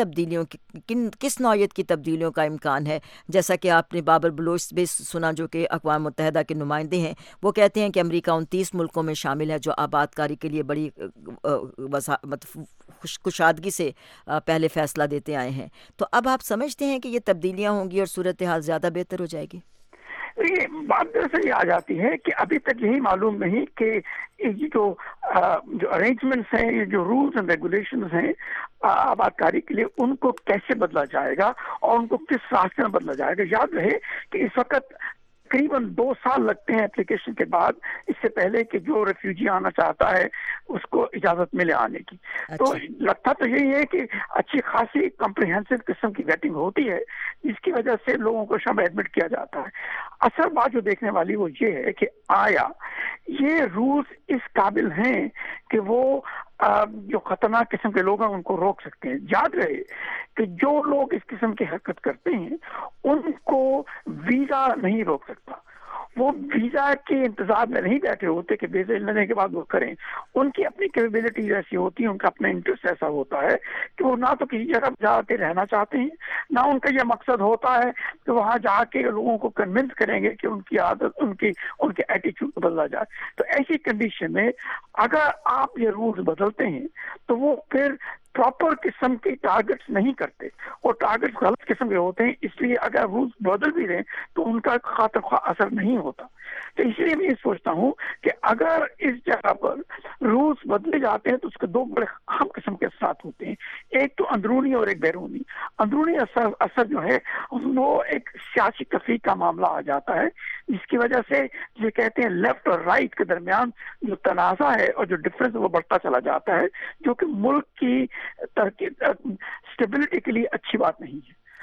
کس نوعیت کی تبدیلیوں کا امکان ہے؟ جیسا کہ آپ نے بابر بلوچ بھی سنا جو کہ اقوام متحدہ کے نمائندے ہیں، وہ کہتے ہیں کہ امریکہ 29 ملکوں میں شامل ہے جو آباد کاری کے لیے بڑی کشادگی سے پہلے فیصلہ دیتے آئے ہیں۔ تو اب آپ سمجھتے ہیں کہ یہ تبدیلیاں ہوں گی اور صورتحال زیادہ بہتر ہو جائے گی؟ یہ بات دراصل یہ آ جاتی ہے کہ ابھی تک یہی معلوم نہیں کہ جو ارینجمنٹس ہیں، یہ جو رولز اینڈ ریگولیشنز ہیں آباد کاری کے لیے، ان کو کیسے بدلا جائے گا اور ان کو کس راستے میں بدلا جائے گا۔ یاد رہے کہ اس وقت تقریباً 2 سال لگتے ہیں اپلیکیشن کے بعد، اس سے پہلے کہ جو ریفیوجی آنا چاہتا ہے اس کو اجازت ملے آنے کی۔ تو لگتا تو یہی ہے کہ اچھی خاصی کمپریہنسو قسم کی ویٹنگ ہوتی ہے، جس کی وجہ سے لوگوں کو شام ایڈمٹ کیا جاتا ہے۔ اصل بات جو دیکھنے والی وہ یہ ہے کہ آیا یہ رولز اس قابل ہیں کہ وہ جو خطرناک قسم کے لوگ ہیں ان کو روک سکتے ہیں۔ یاد رہے کہ جو لوگ اس قسم کی حرکت کرتے ہیں ان کو ویزا نہیں روک سکتا۔ وہ ویزا کے انتظار میں نہیں بیٹھے ہوتے کہ ویزا لینے کے بعد وہ کریں۔ ان کی اپنی کیپیبلٹیز ایسی ہوتی ہیں، ان کا اپنا انٹرسٹ ایسا ہوتا ہے کہ وہ نہ تو کسی جگہ جا کے رہنا چاہتے ہیں، نہ ان کا یہ مقصد ہوتا ہے کہ وہاں جا کے لوگوں کو کنونس کریں گے کہ ان کی عادت، ان کے ایٹیچیوڈ بدلا جائے۔ تو ایسی کنڈیشن میں اگر آپ یہ رولز بدلتے ہیں تو وہ پھر پراپر قسم کے ٹارگٹس نہیں کرتے، اور ٹارگٹس غلط قسم کے ہوتے ہیں، اس لیے اگر رولز بدل بھی رہے تو ان کا خاطر خواہ اثر نہیں ہوتا۔ تو اس لیے میں یہ سوچتا ہوں کہ اگر اس جگہ پر رولز بدلے جاتے ہیں تو اس کے 2 بڑے اہم قسم کے اثرات ہوتے ہیں، ایک تو اندرونی اور ایک بیرونی۔ اندرونی اثر جو ہے وہ ایک سیاسی تفریق کا معاملہ آ جاتا ہے، جس کی وجہ سے یہ کہتے ہیں لیفٹ اور رائٹ کے درمیان جو تنازع ہے اور جو ڈفرینس وہ بڑھتا چلا جاتا ہے، جو کہ ملک کی اسٹیبلٹی کے لیے اچھی بات نہیں ہے۔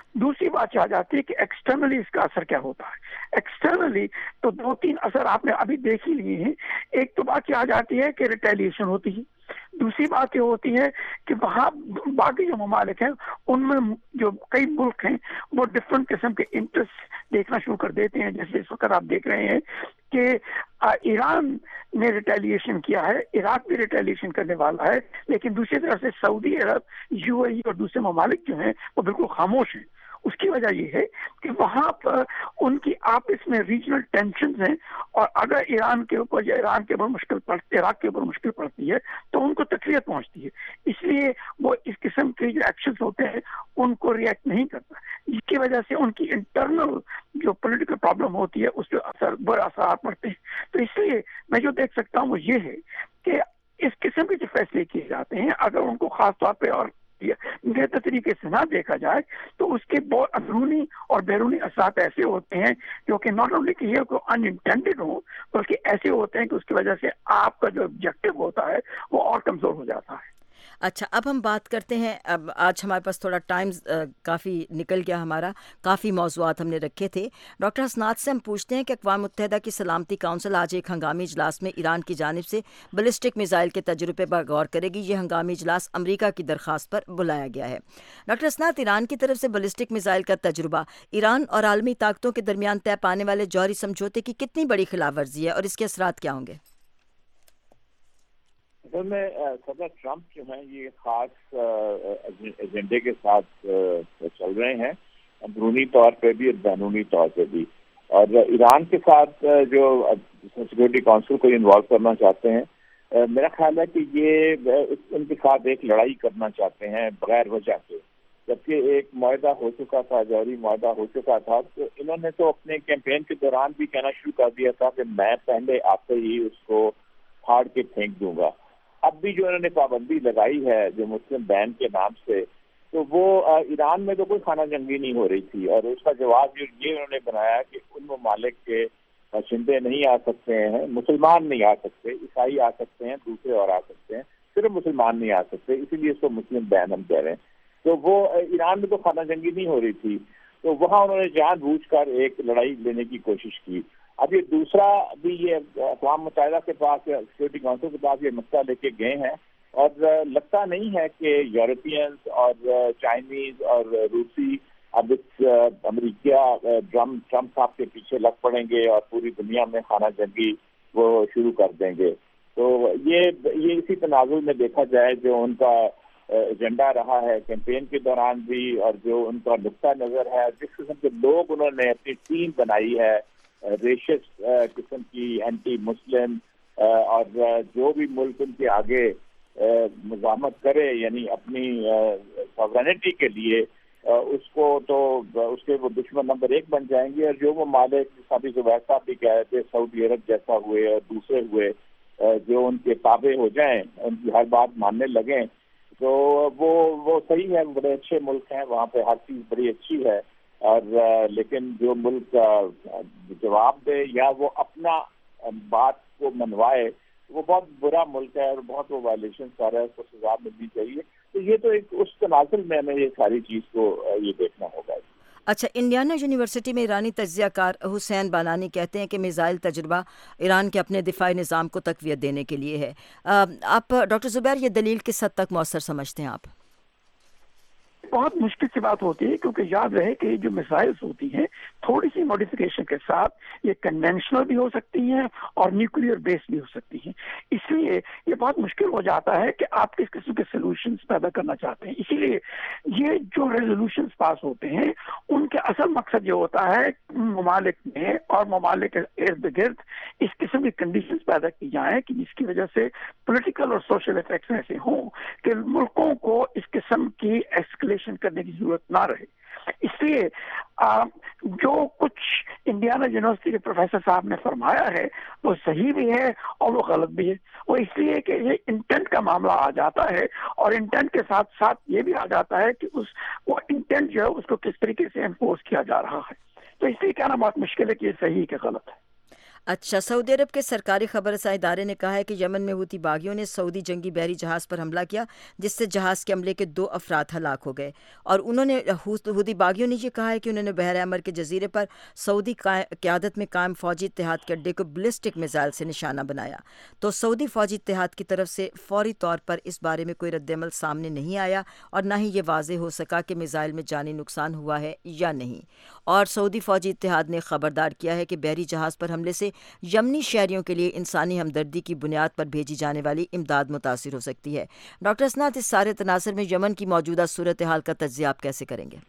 دوسری بات آ جاتی ہے کہ ایکسٹرنلی اس کا اثر کیا ہوتا ہے. ایکسٹرنلی تو 2-3 اثر آپ نے ابھی دیکھ ہی لیے ہیں. ایک تو بات آ جاتی ہے کہ ریٹیلیشن ہوتی ہے. دوسری بات یہ ہوتی ہے کہ وہاں باقی جو ممالک ہیں ان میں جو کئی ملک ہیں وہ ڈفرنٹ قسم کے انٹرسٹ دیکھنا شروع کر دیتے ہیں. جیسے اس وقت آپ دیکھ رہے ہیں کہ ایران نے ریٹیلیشن کیا ہے, عراق بھی ریٹیلیشن کرنے والا ہے, لیکن دوسری طرف سے سعودی عرب, یو اے ای اور دوسرے ممالک جو ہیں وہ بالکل خاموش ہیں. اس کی وجہ یہ ہے کہ وہاں پر ان کی آپس میں ریجنل ٹینشنز ہیں, اور اگر ایران کے اوپر یا عراق کے اوپر مشکل پڑتی ہے تو ان کو تکلیف پہنچتی ہے. اس لیے وہ اس قسم کے جو ایکشنز ہوتے ہیں ان کو ریئیکٹ نہیں کرتا, جس کی وجہ سے ان کی انٹرنل جو پولیٹیکل پرابلم ہوتی ہے اس پہ بڑے اثرات پڑتے ہیں. تو اس لیے میں جو دیکھ سکتا ہوں وہ یہ ہے کہ اس قسم کے جو فیصلے کیے جاتے ہیں اگر ان کو خاص طور پہ اور بہتر طریقے سے نہ دیکھا جائے تو اس کے بہت اندرونی اور بیرونی اثرات ایسے ہوتے ہیں جو کہ ناٹ اونلی کہ یہ کوئی ان انٹینڈیڈ ہو, بلکہ ایسے ہوتے ہیں کہ اس کی وجہ سے آپ کا جو آبجیکٹو ہوتا ہے وہ اور کمزور ہو جاتا ہے. اچھا, اب ہم بات کرتے ہیں, اب آج ہمارے پاس تھوڑا ٹائم کافی نکل گیا ہمارا, کافی موضوعات ہم نے رکھے تھے. ڈاکٹر حسنات سے ہم پوچھتے ہیں کہ اقوام متحدہ کی سلامتی کونسل آج ایک ہنگامی اجلاس میں ایران کی جانب سے بیلسٹک میزائل کے تجربے پر غور کرے گی. یہ ہنگامی اجلاس امریکہ کی درخواست پر بلایا گیا ہے. ڈاکٹر حسنات, ایران کی طرف سے بیلسٹک میزائل کا تجربہ ایران اور عالمی طاقتوں کے درمیان طے پانے والے جوہری سمجھوتے کی کتنی بڑی خلاف ورزی ہے اور اس کے اثرات کیا ہوں گے؟ اصل میں صدر ٹرمپ جو ہیں یہ خاص ایجنڈے کے ساتھ چل رہے ہیں, اندرونی طور پہ بھی اور بیرونی طور پہ بھی, اور ایران کے ساتھ جو سیکورٹی کونسل کو انوالو کرنا چاہتے ہیں. میرا خیال ہے کہ یہ ان کے ساتھ ایک لڑائی کرنا چاہتے ہیں بغیر وجہ کے, جبکہ ایک معاہدہ ہو چکا تھا, جوہری معاہدہ ہو چکا تھا. تو انہوں نے تو اپنے کیمپین کے دوران بھی کہنا شروع کر دیا تھا کہ میں پہلے آتے ہی اس کو پھاڑ کے پھینک دوں گا. اب بھی جو انہوں نے پابندی لگائی ہے جو مسلم بین کے نام سے, تو وہ ایران میں تو کوئی خانہ جنگی نہیں ہو رہی تھی, اور اس کا جواب جو یہ انہوں نے بنایا کہ ان ممالک کے باشندے نہیں آ سکتے ہیں, مسلمان نہیں آ سکتے, عیسائی آ سکتے ہیں, دوسرے اور آ سکتے ہیں, صرف مسلمان نہیں آ سکتے, اسی لیے اس کو مسلم بین ہم کہہ رہے ہیں. تو وہ ایران میں تو خانہ جنگی نہیں ہو رہی تھی, تو وہاں انہوں نے جان بوجھ کر ایک لڑائی لینے کی کوشش کی. اب یہ دوسرا بھی یہ اقوام متحدہ کے پاس, سیکورٹی کونسل کے پاس یہ مسئلہ لے کے گئے ہیں, اور لگتا نہیں ہے کہ یورپینز اور چائنیز اور روسی اب اس امریکہ ٹرمپ صاحب کے پیچھے لگ پڑیں گے اور پوری دنیا میں خانہ جنگی وہ شروع کر دیں گے. تو یہ اسی تناظر میں دیکھا جائے جو ان کا ایجنڈا رہا ہے کیمپین کے دوران بھی, اور جو ان کا نقطہ نظر ہے, جس قسم کے لوگ انہوں نے اپنی ٹیم بنائی ہے, ریشسٹ قسم کی, اینٹی مسلم, اور جو بھی ملک ان کے آگے مزاحمت کرے یعنی اپنی سوورینٹی کے لیے, اس کو تو اس کے وہ دشمن نمبر 1 بن جائیں گے. اور جو ممالک جس ابھی زبیر صاحب بھی کہہ رہے تھے, سعودی عرب جیسا ہوئے اور دوسرے ہوئے, جو ان کے تابع ہو جائیں, ان کی ہر بات ماننے لگیں, تو وہ صحیح ہے, بڑے اچھے ملک ہیں, وہاں پہ ہر چیز بڑی اچھی ہے. اور لیکن جو ملک جواب دے یا وہ اپنا بات کو منوائے, وہ بہت برا ملک ہے اور بہت وہ وائلیشن کر رہا ہے, اس کو سزا ملنی چاہیے. تو یہ تو ایک اس تناظر میں ہمیں یہ ساری چیز کو یہ دیکھنا ہوگا. اچھا, انڈیانا یونیورسٹی میں ایرانی تجزیہ کار حسین بانانی کہتے ہیں کہ میزائل تجربہ ایران کے اپنے دفاعی نظام کو تقویت دینے کے لیے ہے. آپ ڈاکٹر زبیر, یہ دلیل کس حد تک مؤثر سمجھتے ہیں آپ؟ بہت مشکل سی بات ہوتی ہے, کیونکہ یاد رہے کہ جو میزائلز ہوتی ہیں تھوڑی سی موڈیفیکیشن کے ساتھ یہ کنونشنل بھی ہو سکتی ہیں اور نیوکلیئر بیس بھی ہو سکتی ہیں. اس لیے یہ بہت مشکل ہو جاتا ہے کہ آپ کس قسم کے سولوشنز پیدا کرنا چاہتے ہیں. اسی لیے یہ جو ریزولوشنز پاس ہوتے ہیں ان کے اصل مقصد یہ ہوتا ہے ممالک میں اور ممالک کے ارد گرد اس قسم کی کنڈیشنز پیدا کی جائیں کہ جس کی وجہ سے پولیٹیکل اور سوشل افیکٹس ایسے ہوں کہ ملکوں کو اس قسم کی ایسکلیشن کرنے کی ضرورت نہ رہے. اس لیے جو کچھ انڈیانا یونیورسٹی کے پروفیسر صاحب نے فرمایا ہے وہ صحیح بھی ہے اور وہ غلط بھی ہے. وہ اس لیے کہ یہ انٹینٹ کا معاملہ آ جاتا ہے, اور انٹینٹ کے ساتھ ساتھ یہ بھی آ جاتا ہے کہ وہ انٹینٹ جو ہے اس کو کس طریقے سے انفورس کیا جا رہا ہے. تو اس لیے کہنا بہت مشکل ہے کہ یہ صحیح کہ غلط ہے. اچھا، سعودی عرب کے سرکاری خبر رساں ادارے نے کہا ہے کہ یمن میں حوثی باغیوں نے سعودی جنگی بحری جہاز پر حملہ کیا جس سے جہاز کے عملے کے 2 افراد ہلاک ہو گئے، اور انہوں نے حوثی باغیوں نے یہ کہا ہے کہ انہوں نے بحر احمر کے جزیرے پر سعودی قیادت میں قائم فوجی اتحاد کے اڈے کو بلسٹک میزائل سے نشانہ بنایا۔ تو سعودی فوجی اتحاد کی طرف سے فوری طور پر اس بارے میں کوئی رد عمل سامنے نہیں آیا اور نہ ہی یہ واضح ہو سکا کہ میزائل میں جانی نقصان ہوا ہے یا نہیں، اور سعودی فوجی اتحاد نے خبردار کیا ہے کہ بحری جہاز پر حملے سے یمنی شہریوں کے لیے انسانی ہمدردی کی بنیاد پر بھیجی جانے والی امداد متاثر ہو سکتی ہے۔ ڈاکٹر اسناد، اس سارے تناظر میں یمن کی موجودہ صورتحال کا تجزیہ آپ کیسے کریں گے؟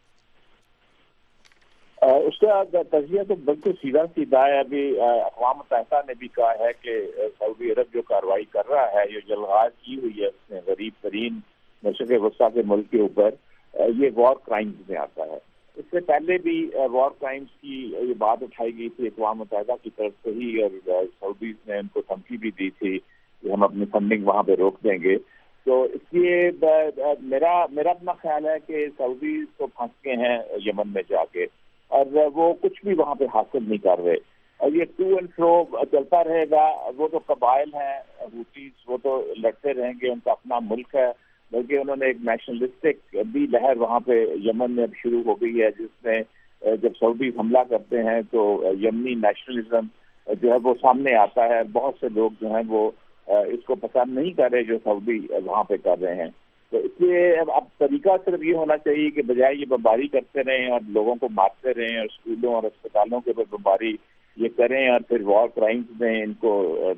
اس کا تجزیہ تو بالکل سیدھا سیدھا ہے۔ ابھی اقوام متحدہ نے بھی کہا ہے کہ سعودی عرب جو کارروائی کر رہا ہے، یہ جلغاز کی ہوئی ہے اس نے غریب ترین مشرق وسطیٰ کے ملک کے اوپر، یہ وار کرائمز میں آتا ہے۔ اس سے پہلے بھی وار کرائمز کی یہ بات اٹھائی گئی تھی اقوام متحدہ کی طرف سے ہی، اور سعودیز نے ان کو دھمکی بھی دی تھی کہ ہم اپنی فنڈنگ وہاں پہ روک دیں گے۔ تو اس لیے میرا اپنا خیال ہے کہ سعودیز تو پھنس گئے ہیں یمن میں جا کے، اور وہ کچھ بھی وہاں پہ حاصل نہیں کر رہے، اور یہ ٹو اینڈ فرو چلتا رہے گا۔ وہ تو قبائل ہیں حوثیز، وہ تو لڑتے رہیں گے، ان کا اپنا ملک ہے، بلکہ انہوں نے ایک نیشنلسٹک بھی لہر وہاں پہ یمن میں شروع ہو گئی ہے، جس میں جب سعودی حملہ کرتے ہیں تو یمنی نیشنلزم جو ہے وہ سامنے آتا ہے۔ بہت سے لوگ جو ہیں وہ اس کو پسند نہیں کر رہے جو سعودی وہاں پہ کر رہے ہیں۔ تو اس لیے اب طریقہ صرف یہ ہونا چاہیے کہ بجائے یہ بمباری کرتے رہیں اور لوگوں کو مارتے رہیں اور اسکولوں اور اسپتالوں کے اوپر بمباری یہ کریں اور پھر وار کرائمز میں ان کو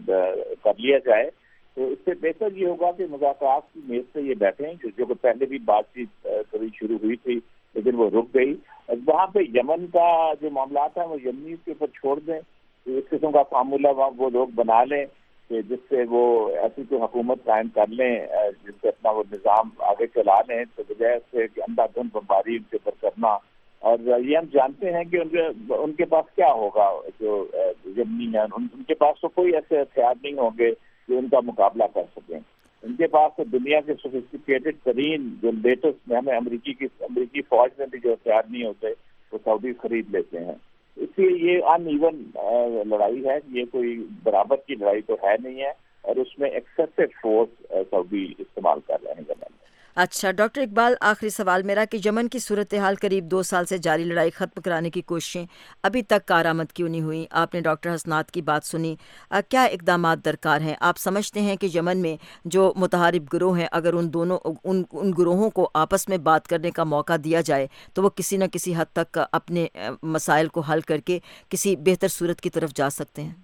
کر لیا جائے، تو اس سے بہتر یہ ہوگا کہ مذاکرات کی میز سے یہ بیٹھیں، جو کہ پہلے بھی بات چیت کبھی شروع ہوئی تھی لیکن وہ رک گئی۔ وہاں پہ یمن کا جو معاملات ہیں وہ یمنی کے اوپر چھوڑ دیں، اس قسم کا فارمولہ وہاں وہ لوگ بنا لیں کہ جس سے وہ ایسی کوئی حکومت قائم کر لیں جس سے اپنا وہ نظام آگے چلا لیں، تو بجائے سے کہ اندھا دھند بمباری ان کے اوپر کرنا۔ اور یہ ہم جانتے ہیں کہ ان کے پاس کیا ہوگا، جو یمنی ہیں ان کے پاس تو کوئی ایسے ہتھیار نہیں ہوں گے جو ان کا مقابلہ کر سکیں۔ ان کے پاس تو دنیا کے سوفسٹیکیٹڈ ترین جو لیٹسٹ میں ہمیں امریکی فوج میں بھی جو ہتھیار نہیں ہوتے وہ سعودی خرید لیتے ہیں۔ اس لیے یہ ان ایون لڑائی ہے، یہ کوئی برابر کی لڑائی تو ہے نہیں ہے، اور اس میں ایکسیسو فورس سعودی استعمال کر رہے ہیں یمن میں۔ اچھا ڈاکٹر اقبال، آخری سوال میرا کہ یمن کی صورتحال قریب 2 سال سے جاری لڑائی ختم کرانے کی کوششیں ابھی تک کارآمد کیوں نہیں ہوئی؟ آپ نے ڈاکٹر حسنات کی بات سنی، کیا اقدامات درکار ہیں؟ آپ سمجھتے ہیں کہ یمن میں جو متحارب گروہ ہیں اگر ان گروہوں کو آپس میں بات کرنے کا موقع دیا جائے تو وہ کسی نہ کسی حد تک اپنے مسائل کو حل کر کے کسی بہتر صورت کی طرف جا سکتے ہیں؟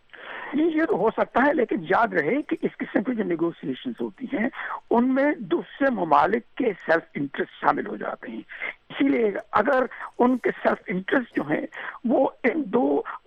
یہ تو ہو سکتا ہے، لیکن یاد رہے کہ اس قسم کی جو نیگوسیشنز ہوتی ہیں ان میں دوسرے ممالک کے سیلف انٹرسٹ شامل ہو جاتے ہیں۔ اسی لیے اگر ان کے سیلف انٹرسٹ جو ہیں وہ ان دو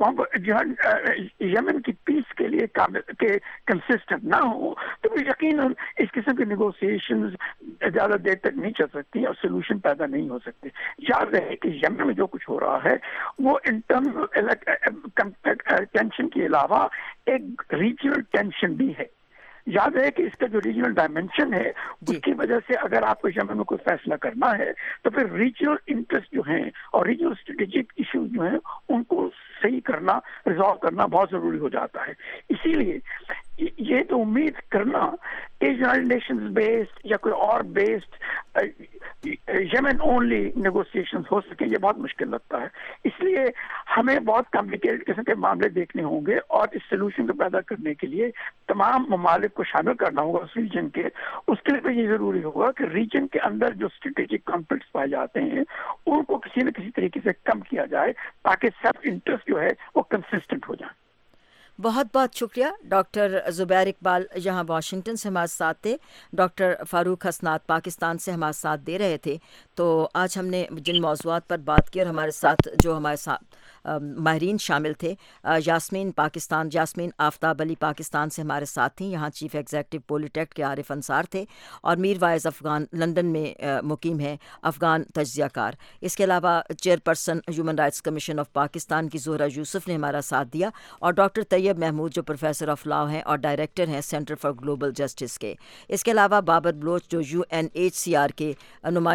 یمن کی پیس کے لیے کنسسٹنٹ نہ ہو تو یقیناً اس قسم کی نیگوسیشنز زیادہ دیر تک نہیں چل سکتی اور سولوشن پیدا نہیں ہو سکتے۔ یاد رہے کہ یمن میں جو کچھ ہو رہا ہے وہ انٹرنل ٹینشن کے علاوہ ایک ریجنل ٹینشن بھی ہے۔ یاد ہے کہ اس کا جو ریجنل ڈائمنشن ہے اس کی وجہ سے اگر آپ کو یمن میں کوئی فیصلہ کرنا ہے تو پھر ریجنل انٹرسٹ جو ہیں اور ریجنل اسٹریٹجک ایشوز جو ہیں ان کو صحیح کرنا، ریزالو کرنا بہت ضروری ہو جاتا ہے۔ اسی لیے یہ تو امید کرنا کہ یونائیٹڈ نیشنز بیسڈ یا کوئی اور بیسڈ یمن اونلی نیگوسیشن ہو سکیں یہ بہت مشکل لگتا ہے۔ اس لیے ہمیں بہت کمپلیکیٹڈ قسم کے معاملے دیکھنے ہوں گے اور اس سولوشن کو پیدا کرنے کے لیے تمام ممالک کو شامل کرنا ہوگا اس ریجن کے۔ اس کے لیے یہ ضروری ہوگا کہ ریجن کے اندر جو اسٹریٹجک کانفلکٹس پائے جاتے ہیں ان کو کسی نہ کسی طریقے سے کم کیا جائے تاکہ سیلف انٹرسٹ جو ہے وہ کنسسٹنٹ ہو جائے۔ بہت بہت شکریہ ڈاکٹر زبیر اقبال یہاں واشنگٹن سے ہمارے ساتھ تھے، ڈاکٹر فاروق حسنات پاکستان سے ہمارے ساتھ دے رہے تھے۔ تو آج ہم نے جن موضوعات پر بات کی اور ہمارے ساتھ ماہرین شامل تھے، یاسمین آفتاب علی پاکستان سے ہمارے ساتھ تھیں، یہاں چیف ایگزیکٹو پولی ٹیکٹ کے عارف انصار تھے، اور میر وائز افغان لندن میں مقیم ہیں، افغان تجزیہ کار۔ اس کے علاوہ chairperson human rights commission of Pakistan کی زہرہ یوسف نے ہمارا ساتھ دیا، اور ڈاکٹر طیب محمود جو پروفیسر آف لاء ہیں اور ڈائریکٹر ہیں سینٹر فار گلوبل جسٹس کے۔ اس کے علاوہ بابر بلوچ جو UNHCR کے نمائندے ہیں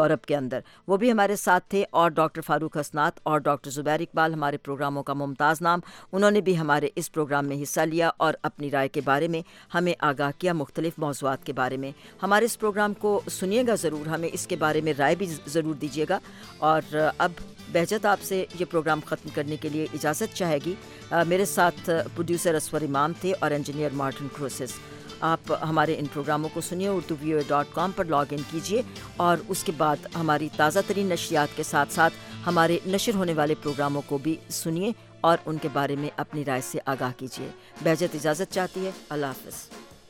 यूरोप के अंदर, वो भी हमारे साथ थे, और डॉक्टर फारूक हसनात और डॉक्टर ज़ुबैर इकबाल, हमारे प्रोग्रामों का मुमताज़ नाम, उन्होंने भी हमारे इस प्रोग्राम में हिस्सा लिया और अपनी राय के बारे में हमें आगाह किया, मुख्तलिफ मौज़ूआत के बारे में। हमारे इस प्रोग्राम को सुनिएगा ज़रूर, हमें इसके बारे में राय भी ज़रूर दीजिएगा। और अब बहजत आपसे ये प्रोग्राम ख़त्म करने के लिए इजाज़त चाहेगी। मेरे साथ प्रोड्यूसर असवर इमाम थे और इंजीनियर मार्टिन क्रोसिस। आप हमारे इन प्रोग्रामों को सुनिए, urduvoa.com पर लॉग इन कीजिए और उसके बाद हमारी ताज़ा तरीन नशरियात के साथ साथ हमारे नशर होने वाले प्रोग्रामों को भी सुनिए और उनके बारे में अपनी राय से आगाह कीजिए। बहजत इजाज़त चाहती है। अल्लाह हाफ़िज़।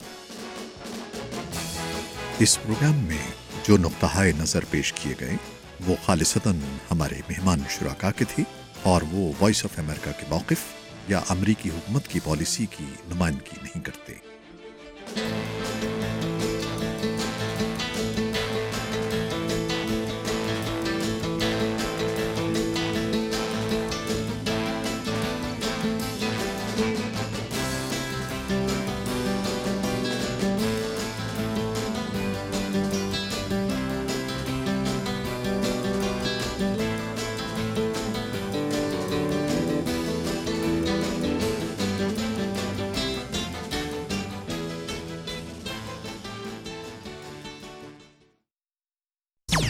इस प्रोग्राम में जो नुक्ता-ए नज़र पेश किए गए वो खालिसतन हमारे मेहमान शुराका के थे और वो वॉइस ऑफ अमेरिका के मौक़िफ़ या अमरीकी हुकूमत की पॉलिसी की नुमाइंदगी नहीं करते।